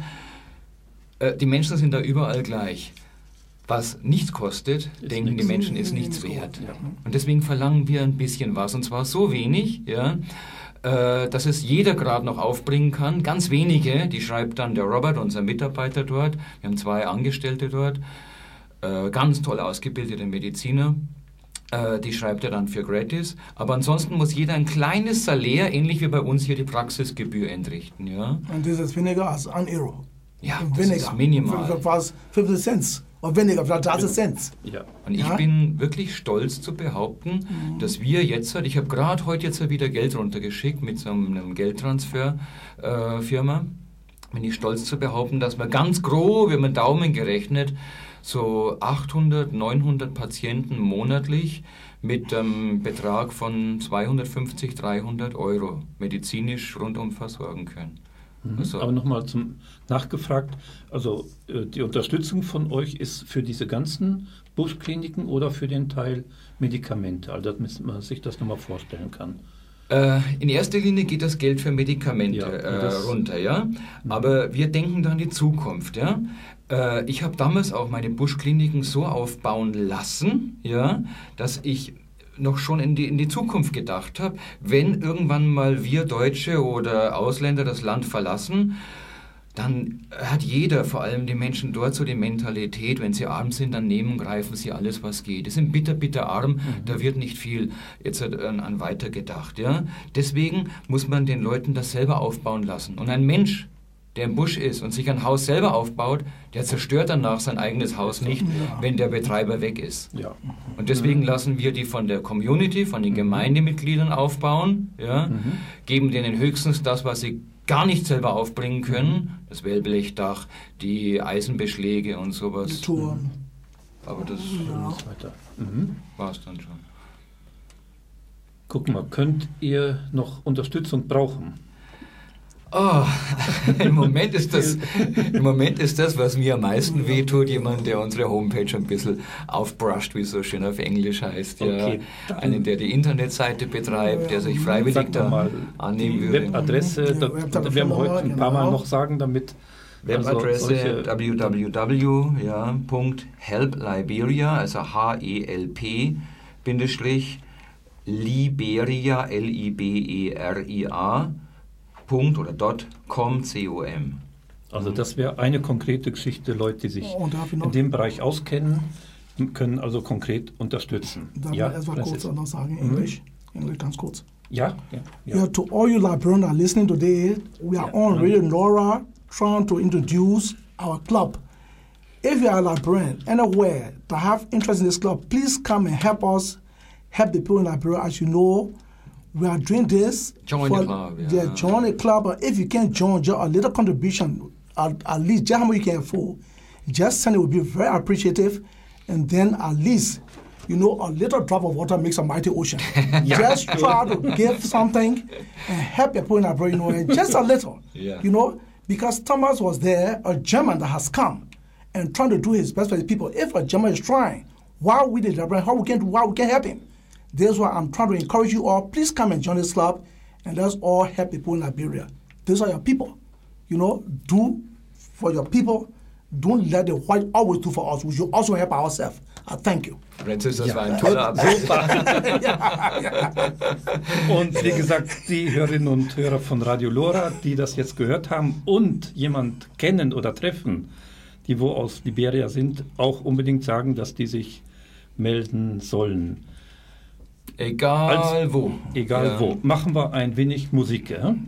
äh, die Menschen sind da überall gleich. Was nichts kostet, ist denken nix. Die Menschen, ist nichts wert. Ja. Und deswegen verlangen wir ein bisschen was. Und zwar so wenig, ja, äh, dass es jeder gerade noch aufbringen kann. Ganz wenige, die schreibt dann der Robert, unser Mitarbeiter dort. Wir haben zwei Angestellte dort, äh, ganz toll ausgebildete Mediziner. Äh, die schreibt er dann für gratis. Aber ansonsten muss jeder ein kleines Salär, ähnlich wie bei uns hier die Praxisgebühr entrichten. Ja. Und das ist weniger als ein Euro. Ja, das weniger. Ist minimal. Fast fünfzig Cent. Und weniger, vielleicht dreißig Cent. Ja. Und ich ja? bin wirklich stolz zu behaupten, mhm. dass wir jetzt, ich habe gerade heute jetzt wieder Geld runtergeschickt mit so einem Geldtransfer-Firma, äh, bin ich stolz zu behaupten, dass wir ganz grob, wir haben einen Daumen gerechnet, so achthundert, neunhundert Patienten monatlich mit einem ähm, Betrag von zweihundertfünfzig, dreihundert Euro medizinisch rundum versorgen können. Also. Aber nochmal zum nachgefragt, also äh, die Unterstützung von euch ist für diese ganzen Buschkliniken oder für den Teil Medikamente, also dass man sich das nochmal vorstellen kann. Äh, in erster Linie geht das Geld für Medikamente ja, äh, runter, ja. Aber wir denken da an die Zukunft, ja. Äh, ich habe damals auch meine Buschkliniken so aufbauen lassen, ja, dass ich noch schon in die, in die Zukunft gedacht habe, wenn irgendwann mal wir Deutsche oder Ausländer das Land verlassen, dann hat jeder, vor allem die Menschen dort, so die Mentalität, wenn sie arm sind, dann nehmen, greifen sie alles, was geht. Die sind bitter, bitter arm, mhm. da wird nicht viel jetzt an, an weiter gedacht. Ja? Deswegen muss man den Leuten das selber aufbauen lassen. Und ein Mensch, der im Busch ist und sich ein Haus selber aufbaut, der zerstört danach sein eigenes Haus nicht, ja. wenn der Betreiber weg ist. Ja. Und deswegen lassen wir die von der Community, von den Gemeindemitgliedern aufbauen, ja, mhm. geben denen höchstens das, was sie gar nicht selber aufbringen können, das Wellblechdach, die Eisenbeschläge und sowas. Die Touren. Aber das ja. mhm. war es dann schon. Guck mal, könnt ihr noch Unterstützung brauchen? Oh, im Moment ist das, im Moment ist das, was mir am meisten wehtut, jemand, der unsere Homepage ein bisschen aufbrusht, wie es so schön auf Englisch heißt. Ja. Okay. Einen, der die Internetseite betreibt, der sich freiwillig da mal annehmen die würde. Webadresse, da, da werden wir heute ein paar Mal noch sagen, damit... Webadresse also w w w ja, Punkt help Liberia, also H E L P Bindestrich Liberia, L I B E R I A Punkt oder dot com, C O M. Also das wäre eine konkrete Geschichte. Leute, die sich oh, in dem Bereich auskennen, können also konkret unterstützen. Darf ja, ich erstmal kurz noch sagen, Englisch? Mhm. Englisch ganz kurz. Ja, ja, ja. Yeah, to all you Liberians that are listening today, we are yeah. on Radio Laura trying to introduce our club. If you are a Liberian anywhere that have interest in this club, please come and help us, help the people in Liberia. As you know, we are doing this. Join for, the club. Yeah. yeah, join the club. But if you can't join, just a little contribution, at, at least just how much you can afford, just send it. Will be very appreciative. And then at least, you know, a little drop of water makes a mighty ocean. yeah. Just try to give something and help people in Liberia, you know, just a little. Yeah. You know, because Thomas was there, a German that has come and trying to do his best for his people. If a German is trying, why we the Liberian, how we can why we can help him? That's why I'm trying to encourage you all. Please come and join this club, and let's all help people in Liberia. These are your people. You know, do for your people. Don't let the white always do for us. We should also help ourselves. I thank you. Francis, das ja. war ein toller Abschluss. ja, ja. Und wie gesagt, die Hörerinnen und Hörer von Radio Lora, die das jetzt gehört haben und jemand kennen oder treffen, die wo aus Liberia sind, auch unbedingt sagen, dass die sich melden sollen. Egal Als, wo. Egal ja. wo. Machen wir ein wenig Musik. Ja? Ja.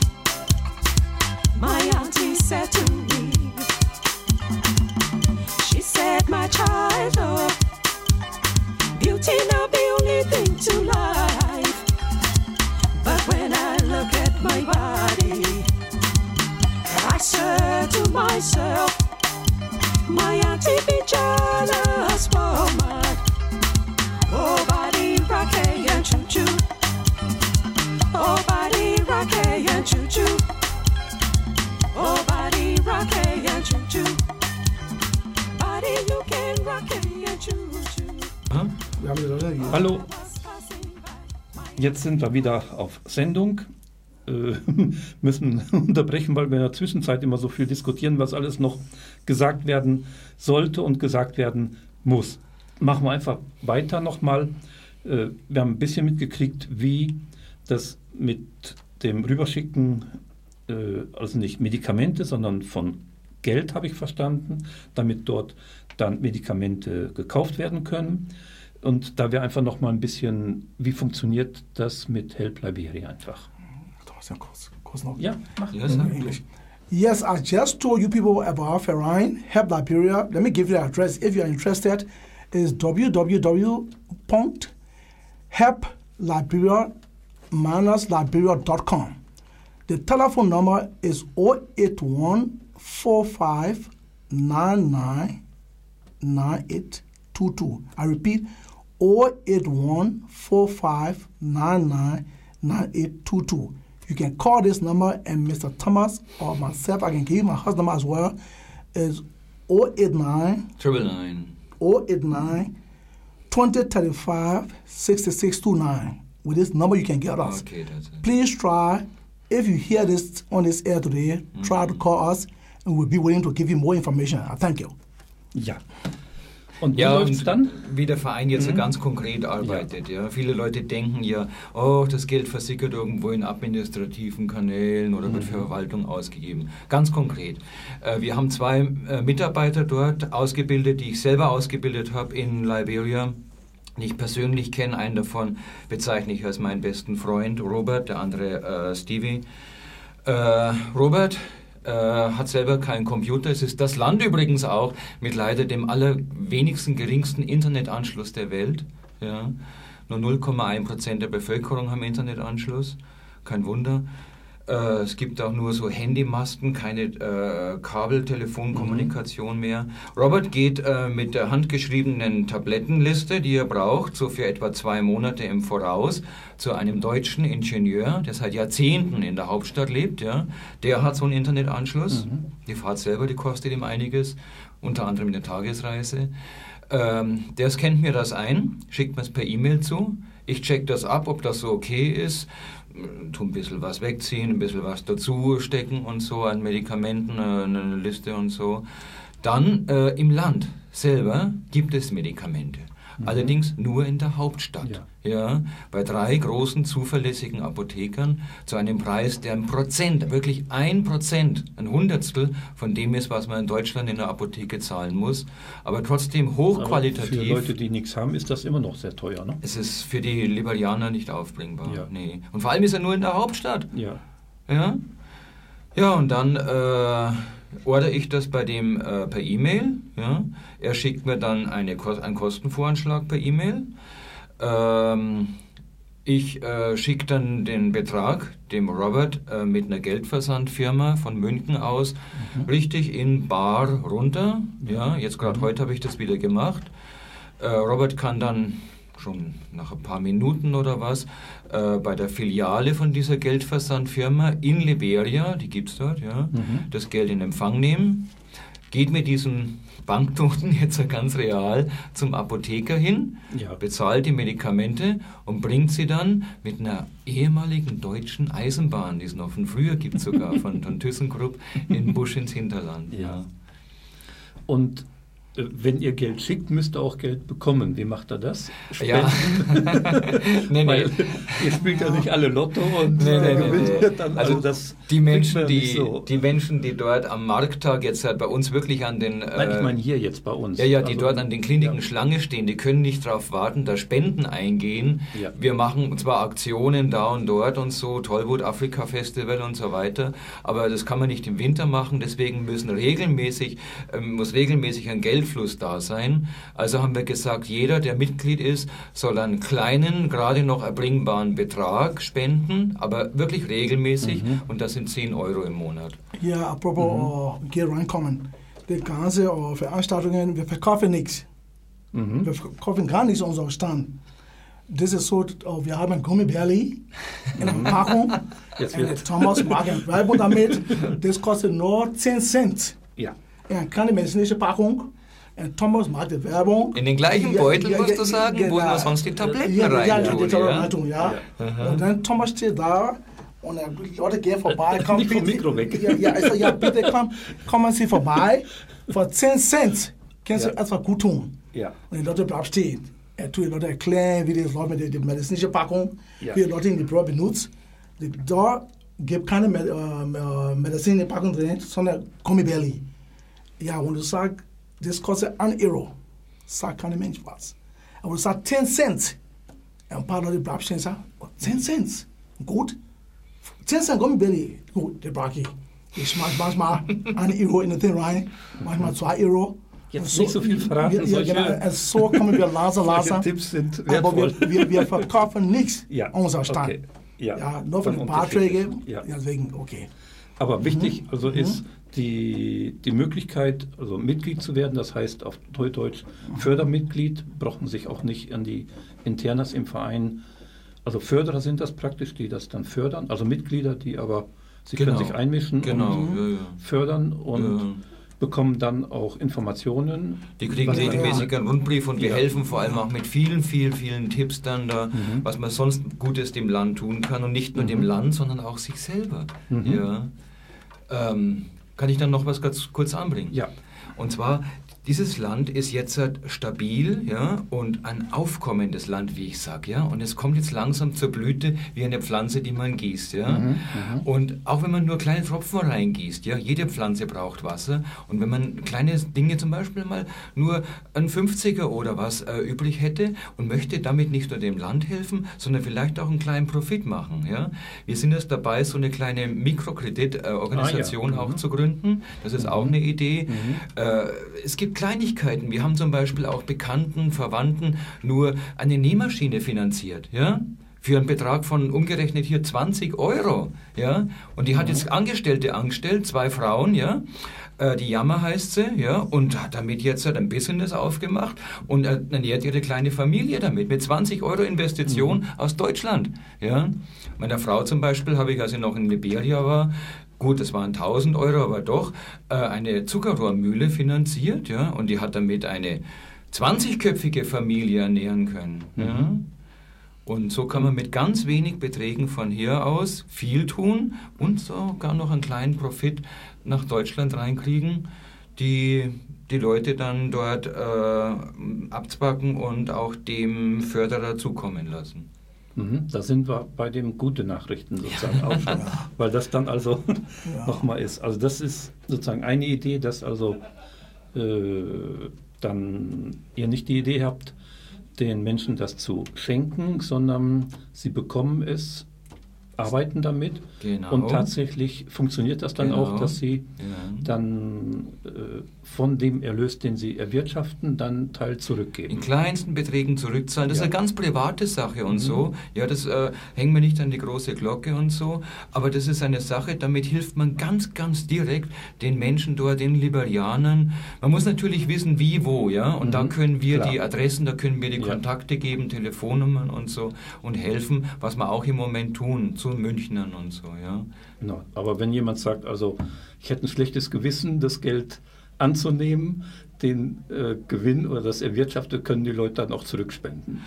She Hallo. Jetzt sind wir wieder auf Sendung. Äh, müssen unterbrechen, weil wir in der Zwischenzeit immer so viel diskutieren, was alles noch gesagt werden sollte und gesagt werden muss. Machen wir einfach weiter nochmal. Äh, wir haben ein bisschen mitgekriegt, wie das mit dem Rüberschicken, äh, also nicht Medikamente, sondern von Geld, habe ich verstanden, damit dort dann Medikamente gekauft werden können. Und da wäre einfach noch mal ein bisschen, wie funktioniert das mit Help Liberia einfach? Ja, mach das in English. Yes, I just told you people about Verein Help Liberia. Let me give you the address if you are interested. It's w w w dot help liberia dash liberia dot com. The telephone number is zero eight one, four five nine nine, nine eight two two. I repeat, zero eight one, four five nine nine, nine eight two two. You can call this number, and Mister Thomas or myself, I can give you my husband number as well, is zero eight nine, Triple nine. zero eight nine, twenty thirty-five, sixty-six twenty-nine. With this number, you can get us. Okay, that's it. Please try, if you hear this on this air today, mm-hmm. try to call us, and we'll be willing to give you more information. I thank you. Ja. Und wie ja, läuft's dann? Wie der Verein jetzt mhm. ganz konkret arbeitet. Ja. Ja. Viele Leute denken ja, oh, das Geld versickert irgendwo in administrativen Kanälen oder mhm. wird für Verwaltung ausgegeben. Ganz konkret. Äh, wir haben zwei äh, Mitarbeiter dort ausgebildet, die ich selber ausgebildet habe in Liberia. Ich persönlich kenne, einen davon bezeichne ich als meinen besten Freund, Robert, der andere äh, Stevie. Äh, Robert hat selber keinen Computer. Es ist das Land übrigens auch mit leider dem allerwenigsten, geringsten Internetanschluss der Welt. Ja. Nur null Komma eins Prozent der Bevölkerung haben Internetanschluss. Kein Wunder. Äh, es gibt auch nur so Handymasten, keine äh, Kabeltelefonkommunikation mhm. mehr. Robert geht äh, mit der handgeschriebenen Tablettenliste, die er braucht, so für etwa zwei Monate im Voraus, zu einem deutschen Ingenieur, der seit Jahrzehnten in der Hauptstadt lebt. Ja. Der hat so einen Internetanschluss. Mhm. Die Fahrt selber, die kostet ihm einiges, unter anderem eine Tagesreise. Ähm, der scannt mir das ein, schickt mir es per E-Mail zu. Ich check das ab, ob das so okay ist. Tu ein bisschen was wegziehen, ein bisschen was dazu stecken und so an Medikamenten, eine Liste und so. Dann äh, im Land selber gibt es Medikamente. Mhm. Allerdings nur in der Hauptstadt. Ja. Ja, bei drei großen zuverlässigen Apothekern zu einem Preis, der ein Prozent, wirklich ein Prozent, ein Hundertstel von dem ist, was man in Deutschland in der Apotheke zahlen muss. Aber trotzdem hochqualitativ. Aber für Leute, die nichts haben, ist das immer noch sehr teuer, ne? Es ist für die Liberianer nicht aufbringbar. Ja. Nee. Und vor allem ist er nur in der Hauptstadt. Ja. Ja, ja und dann äh, ordere ich das bei dem äh, per E-Mail. Ja. Er schickt mir dann eine, einen Kostenvoranschlag per E-Mail. Ähm, ich äh, schicke dann den Betrag dem Robert äh, mit einer Geldversandfirma von München aus mhm. richtig in bar runter. Ja, jetzt gerade mhm. heute habe ich das wieder gemacht. Äh, Robert kann dann schon nach ein paar Minuten oder was äh, bei der Filiale von dieser Geldversandfirma in Liberia, die gibt es dort, ja, mhm. das Geld in Empfang nehmen, geht mit diesen Banknoten jetzt ganz real zum Apotheker hin, ja. bezahlt die Medikamente und bringt sie dann mit einer ehemaligen deutschen Eisenbahn, die es noch von früher gibt sogar, von, von ThyssenKrupp, in Busch ins Hinterland. Ja. Und äh, wenn ihr Geld schickt, müsst ihr auch Geld bekommen. Wie macht er das? Ja. nee, nee. Weil ihr spielt ja nicht alle Lotto und nee, nee, nee, nee. Dann, also, also das die Menschen, die, so. die Menschen, die dort am Markttag jetzt halt bei uns wirklich an den... Nein, ich meine hier jetzt bei uns. Ja, ja, die also, dort an den Kliniken ja. Schlange stehen, die können nicht darauf warten, da Spenden eingehen. Ja. Wir machen zwar Aktionen da und dort und so, Tollwood Afrika Festival und so weiter, aber das kann man nicht im Winter machen, deswegen müssen regelmäßig, ähm, muss regelmäßig ein Geldfluss da sein. Also haben wir gesagt, jeder, der Mitglied ist, soll einen kleinen, gerade noch erbringbaren Betrag spenden, aber wirklich regelmäßig mhm. und das sind zehn Euro im Monat. Ja, apropos mhm. Geld reinkommen. Die ganze uh, Veranstaltungen, wir verkaufen nichts. Mhm. Wir verkaufen gar nichts unserem Stand. Das ist so, uh, wir haben Gummibärli in einer Packung. Und Thomas mag ein Werbung damit. Das kostet nur zehn Cent. Ja. Eine kleine medizinische Packung. Und Thomas macht die Werbung. In den gleichen Beutel, ja, ja, musst du sagen, ja, wo man sonst die Tabletten ja, rein ja, tun. Ja, die Tabletten, ja. ja. Und dann Thomas steht da und die Leute gehen vorbei. Komm, nicht vom Mikro weg. Ja, ja, also, ja bitte komm, kommen Sie vorbei. Für zehn Cent können Sie ja. etwas gut tun. Ja. Und die Leute bleiben stehen. Er tut die Leute erklären, wie die Leute mit der medizinischen Packung, ja. wie die Leute in die Brot benutzt. Da gibt keine Med äh, medizinische Packung drin, sondern Gummibärli. Ja, und du sagst, das kostet ein Euro. Sagt kein Mensch was. Aber du sagst zehn Cent. Ein paar Leute bleiben stehen und sagen, oh, zehn Cent. Gut. zehn Cent Gummibärli. Gut, der brauche ich. Ich mache manchmal ein Euro in das Ding rein, manchmal zwei Euro. Jetzt so, nicht so viel verraten. Wir, ja, genau, so kommen wir langsam, langsam. Tipps sind wertvoll. Aber wir, wir, wir verkaufen nichts ja. unser Stand. Okay. Ja. Ja, nur für die Beiträge. Ja. Deswegen, okay. Aber wichtig Mhm. also ist die, die Möglichkeit, also Mitglied zu werden, das heißt auf Deutsch Fördermitglied, brauchen sich auch nicht an die Internas im Verein, also Förderer sind das praktisch, die das dann fördern, also Mitglieder, die aber, sie genau. können sich einmischen genau. und ja, ja. fördern und ja. bekommen dann auch Informationen. Die kriegen regelmäßig einen Rundbrief und wir ja. helfen vor allem auch mit vielen, vielen, vielen Tipps dann da, mhm. was man sonst Gutes dem Land tun kann und nicht nur mhm. dem Land, sondern auch sich selber. Mhm. Ja. Ähm, kann ich dann noch was ganz kurz anbringen? Ja. Und zwar, dieses Land ist jetzt stabil, ja, und ein aufkommendes Land, wie ich sage, ja, und es kommt jetzt langsam zur Blüte wie eine Pflanze, die man gießt, ja, mhm, und auch wenn man nur kleine Tropfen reingießt, ja, jede Pflanze braucht Wasser und wenn man kleine Dinge zum Beispiel mal nur ein fünfziger oder was äh, übrig hätte und möchte damit nicht nur dem Land helfen, sondern vielleicht auch einen kleinen Profit machen, ja, wir sind jetzt dabei, so eine kleine Mikrokreditorganisation äh, ah, ja. auch mhm. zu gründen, das ist mhm. auch eine Idee, mhm. äh, es gibt Kleinigkeiten. Wir haben zum Beispiel auch Bekannten, Verwandten nur eine Nähmaschine finanziert, ja, für einen Betrag von umgerechnet hier zwanzig Euro, ja, und die hat jetzt Angestellte angestellt, zwei Frauen, ja, äh, die Jammer heißt sie, ja, und hat damit jetzt halt ein Business aufgemacht und äh, ernährt ihre kleine Familie damit, mit zwanzig Euro Investition mhm. aus Deutschland, ja. Meiner Frau zum Beispiel habe ich, als ich noch in Liberia war, gut, das waren tausend Euro, aber doch äh, eine Zuckerrohrmühle finanziert, ja, und die hat damit eine zwanzigköpfige Familie ernähren können. Mhm. Ja. Und so kann man mit ganz wenig Beträgen von hier aus viel tun und sogar noch einen kleinen Profit nach Deutschland reinkriegen, die die Leute dann dort äh, abzwacken und auch dem Förderer zukommen lassen. Da sind wir bei den guten Nachrichten sozusagen ja. auch schon, weil das dann also ja. nochmal ist. Also das ist sozusagen eine Idee, dass also äh, dann ihr nicht die Idee habt, den Menschen das zu schenken, sondern sie bekommen es, arbeiten damit genau. und tatsächlich funktioniert das dann genau. auch, dass sie ja. dann äh, von dem Erlös, den sie erwirtschaften, dann Teil zurückgeben. In kleinsten Beträgen zurückzahlen, das ja. ist eine ganz private Sache und mhm. so. Ja, das äh, hängen wir nicht an die große Glocke und so, aber das ist eine Sache, damit hilft man ganz, ganz direkt den Menschen dort, den Liberianern. Man muss natürlich wissen, wie, wo, ja, und mhm. da können wir Klar. die Adressen, da können wir die ja. Kontakte geben, Telefonnummern und so und helfen, was wir auch im Moment tun, zu Münchnern und so, ja. Genau. Aber wenn jemand sagt, also ich hätte ein schlechtes Gewissen, das Geld anzunehmen, den äh, Gewinn oder das Erwirtschaftete können die Leute dann auch zurückspenden.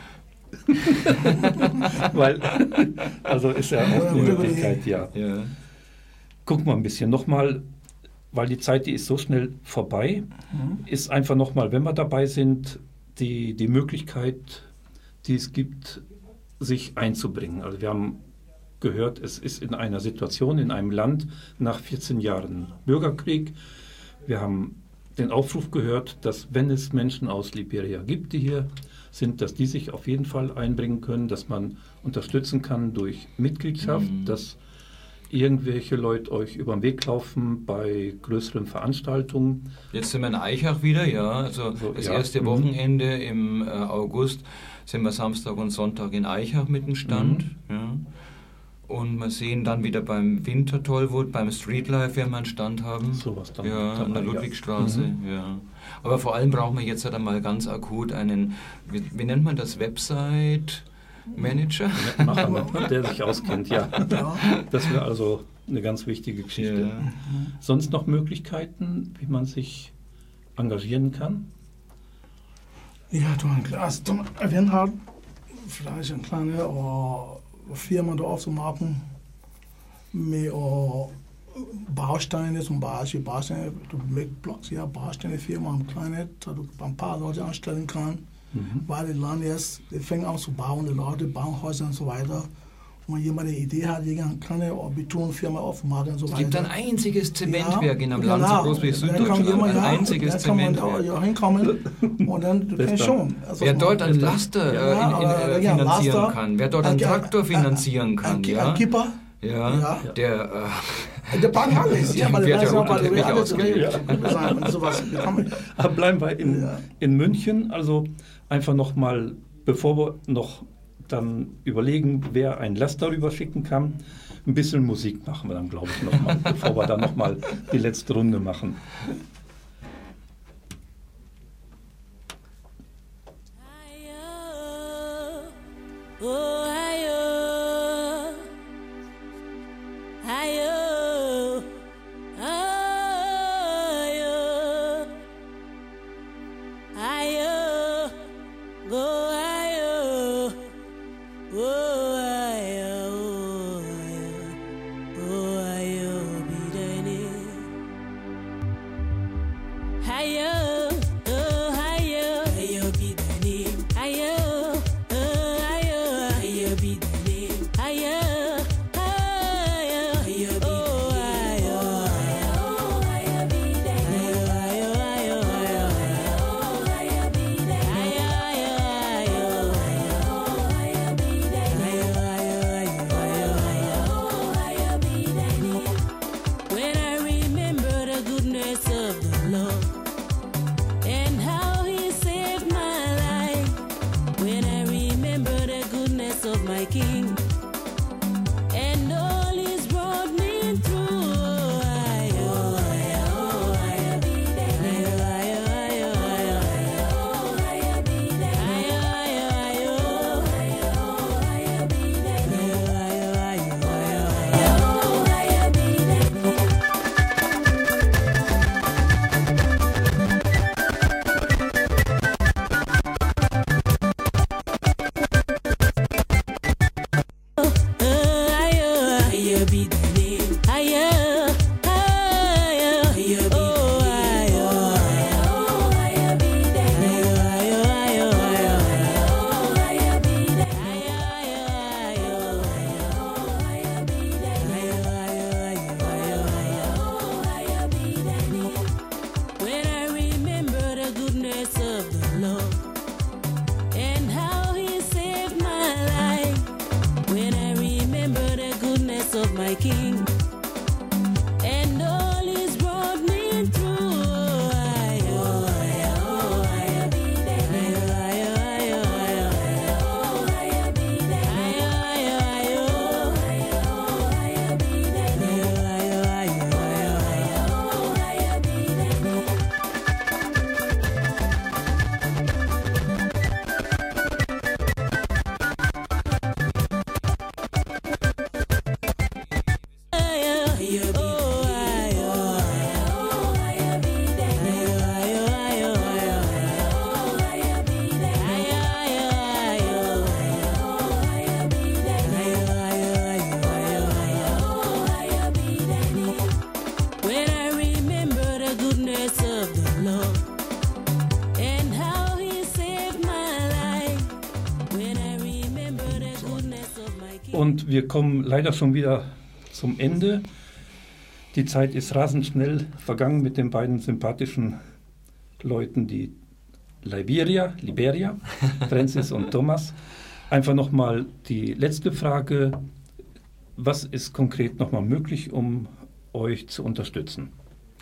Weil, also ist ja auch eine Möglichkeit, ja. ja. Guck mal ein bisschen nochmal, weil die Zeit, die ist so schnell vorbei, mhm. ist einfach nochmal, wenn wir dabei sind, die, die Möglichkeit, die es gibt, sich einzubringen. Also wir haben gehört, es ist in einer Situation, in einem Land nach vierzehn Jahren Bürgerkrieg. Wir haben den Aufruf gehört, dass wenn es Menschen aus Liberia gibt, die hier sind, dass die sich auf jeden Fall einbringen können, dass man unterstützen kann durch Mitgliedschaft, mhm. dass irgendwelche Leute euch über den Weg laufen bei größeren Veranstaltungen. Jetzt sind wir in Eichach wieder, ja, also so, das ja. erste Wochenende mhm. im äh, August sind wir Samstag und Sonntag in Eichach mit dem Stand, mhm. ja. Und wir sehen dann wieder beim Winter Tollwood, beim Streetlife, wenn wir einen Stand haben. So was dann. Ja, an der Ludwigstraße, ja. Mhm. ja. Aber vor allem brauchen wir jetzt halt einmal ganz akut einen, wie, wie nennt man das, Website Manager? Macher, der sich auskennt, ja. Das wäre also eine ganz wichtige Geschichte. Ja. Sonst noch Möglichkeiten, wie man sich engagieren kann? Ja, toen, als toen event had, vielleicht eine kleine uh, Firma da aufzumachen mit uh, Bausteine, zum Beispiel Bausteine, du mit Blocks, ja, Bausteinefirma, eine kleine, dass du ein paar Leute anstellen kannst, mhm. weil das Land jetzt, die fängt an zu bauen, die Leute bauen Häuser und so weiter. Und jemand eine Idee hat, eine kleine Betonfirma aufmachen und so weiter. Es gibt ein einziges Zementwerk ja, in einem Land so groß wie Süddeutschland. Ein ja, einziges Zementwerk. Kann man da hinkommen und dann, du kannst schon. Also wer dort einen Laster ja, in, in, äh, äh, ja, finanzieren Laster, kann, wer dort einen Traktor finanzieren kann, ein, ja. Ein Kipper. Ja, ja, der... Äh, der packt alles. Ja, weil der wird ausgelegt. Aber bleiben wir in, ja. in München. Also einfach nochmal, bevor wir noch dann überlegen, wer ein Laster darüber schicken kann, ein bisschen Musik machen wir dann, glaube ich, nochmal, bevor wir dann nochmal die letzte Runde machen. Und wir kommen leider schon wieder zum Ende. Die Zeit ist rasend schnell vergangen mit den beiden sympathischen Leuten, die Liberia, Liberia, Francis und Thomas. Einfach nochmal die letzte Frage. Was ist konkret nochmal möglich, um euch zu unterstützen?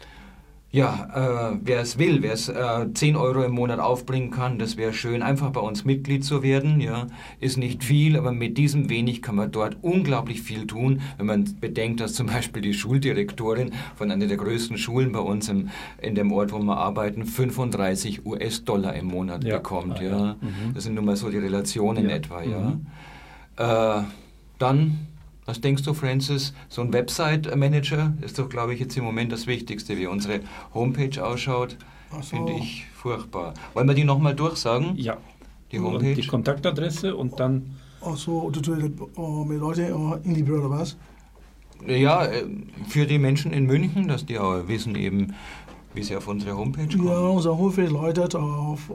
Ja, äh, wer es will, wer es äh, zehn Euro im Monat aufbringen kann, das wäre schön, einfach bei uns Mitglied zu werden. Ja, ist nicht viel, aber mit diesem wenig kann man dort unglaublich viel tun, wenn man bedenkt, dass zum Beispiel die Schuldirektorin von einer der größten Schulen bei uns im, in dem Ort, wo wir arbeiten, fünfunddreißig US-Dollar im Monat ja. bekommt. Ja, ja. Mhm. Das sind nun mal so die Relationen ja. etwa. Ja, mhm. äh, dann Was denkst du, Francis? So ein Website-Manager ist doch, glaube ich, jetzt im Moment das Wichtigste, wie unsere Homepage ausschaut. So. Finde ich furchtbar. Wollen wir die nochmal durchsagen? Ja. Die Homepage? Und die Kontaktadresse und dann... Also, mit Leute in die Büro oder was? Ja, für die Menschen in München, dass die auch wissen eben, wie sie auf unsere Homepage kommen. Ja, unsere Homepage läutet auf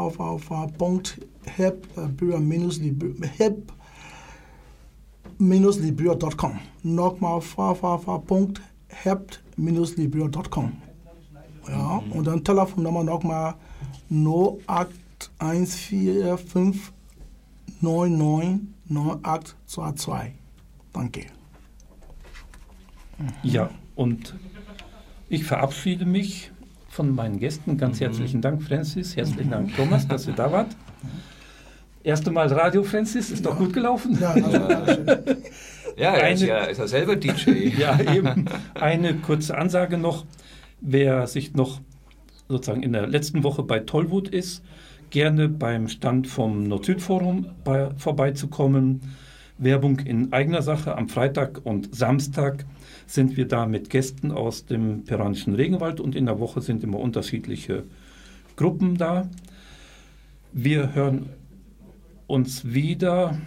www.heb-libür punkt com. Nochmal www punkt heb libür punkt com. Ja, mhm. Und dann Telefonnummer nochmal null acht eins vier fünf neun neun neun acht zwei zwei. Danke. Ja, und ich verabschiede mich von meinen Gästen. Ganz herzlichen Dank, Francis. Herzlichen Dank, Thomas, dass ihr da wart. Erste Mal Radio, Francis. Ist ja. Doch gut gelaufen. Ja, also, ja, er ist ja, ist ja selber D J. Ja, eben. Eine kurze Ansage noch. Wer sich noch sozusagen in der letzten Woche bei Tollwood ist, gerne beim Stand vom Nord-Süd-Forum bei, vorbeizukommen. Werbung in eigener Sache. Am Freitag und Samstag sind wir da mit Gästen aus dem Peranischen Regenwald und in der Woche sind immer unterschiedliche Gruppen da. Wir hören uns wieder.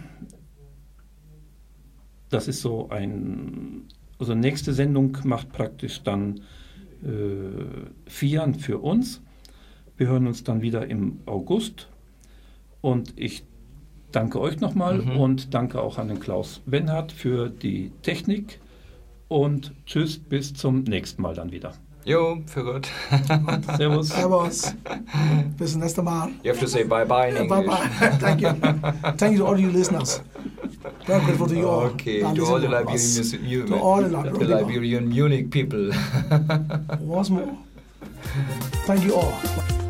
Das ist so ein, also nächste Sendung macht praktisch dann äh, Fian für uns. Wir hören uns dann wieder im August und ich danke euch nochmal mhm. und danke auch an den Klaus Wenhardt für die Technik und tschüss, bis zum nächsten Mal dann wieder. Jo, für Gott. Servus. Servus. Bis zum nächsten Mal. You have to say bye-bye in English. Bye-bye. Thank you. Thank you to all you listeners. Very grateful to you all. Okay, to all the Liberian, you, to all the Liberian, the Liberian Munich people. Once more. Thank you all.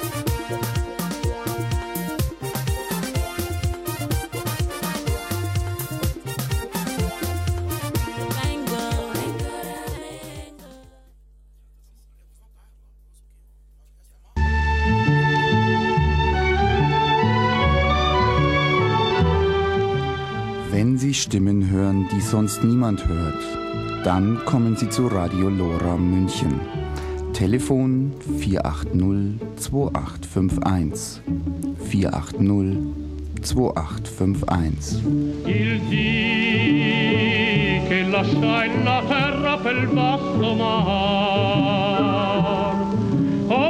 Wenn Sie Stimmen hören, die sonst niemand hört, dann kommen Sie zu Radio Lora München. Telefon vier acht null zwei acht fünf eins. vier acht null zwei acht fünf eins. Il dì che lasciai la terra pel vasto mar. O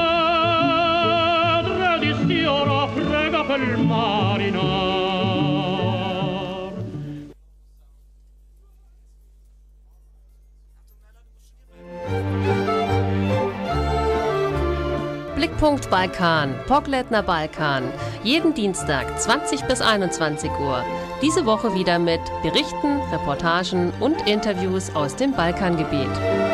madre di Siora, prega pel marinar. Blickpunkt Balkan, Pogledner Balkan. Jeden Dienstag zwanzig bis einundzwanzig Uhr. Diese Woche wieder mit Berichten, Reportagen und Interviews aus dem Balkangebiet.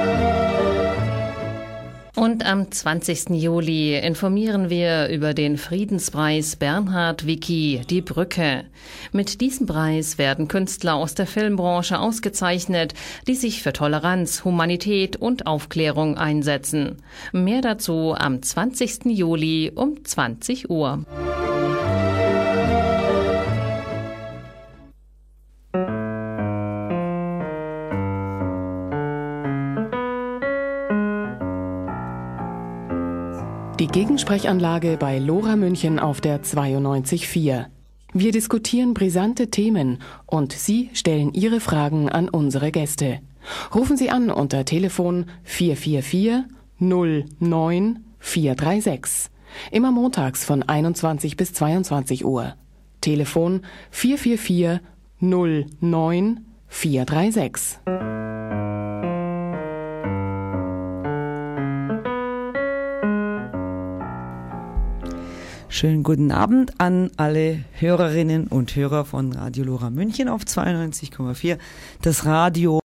Und am zwanzigsten Juli informieren wir über den Friedenspreis Bernhard Wicki, die Brücke. Mit diesem Preis werden Künstler aus der Filmbranche ausgezeichnet, die sich für Toleranz, Humanität und Aufklärung einsetzen. Mehr dazu am zwanzigsten Juli um zwanzig Uhr. Die Gegensprechanlage bei Lora München auf der zweiundneunzig Komma vier. Wir diskutieren brisante Themen und Sie stellen Ihre Fragen an unsere Gäste. Rufen Sie an unter Telefon vier vier vier null neun vier drei sechs. Immer montags von einundzwanzig bis zweiundzwanzig Uhr. Telefon vier vier vier null neun vier drei sechs. Schönen guten Abend an alle Hörerinnen und Hörer von Radio Lora München auf zweiundneunzig Komma vier. Das Radio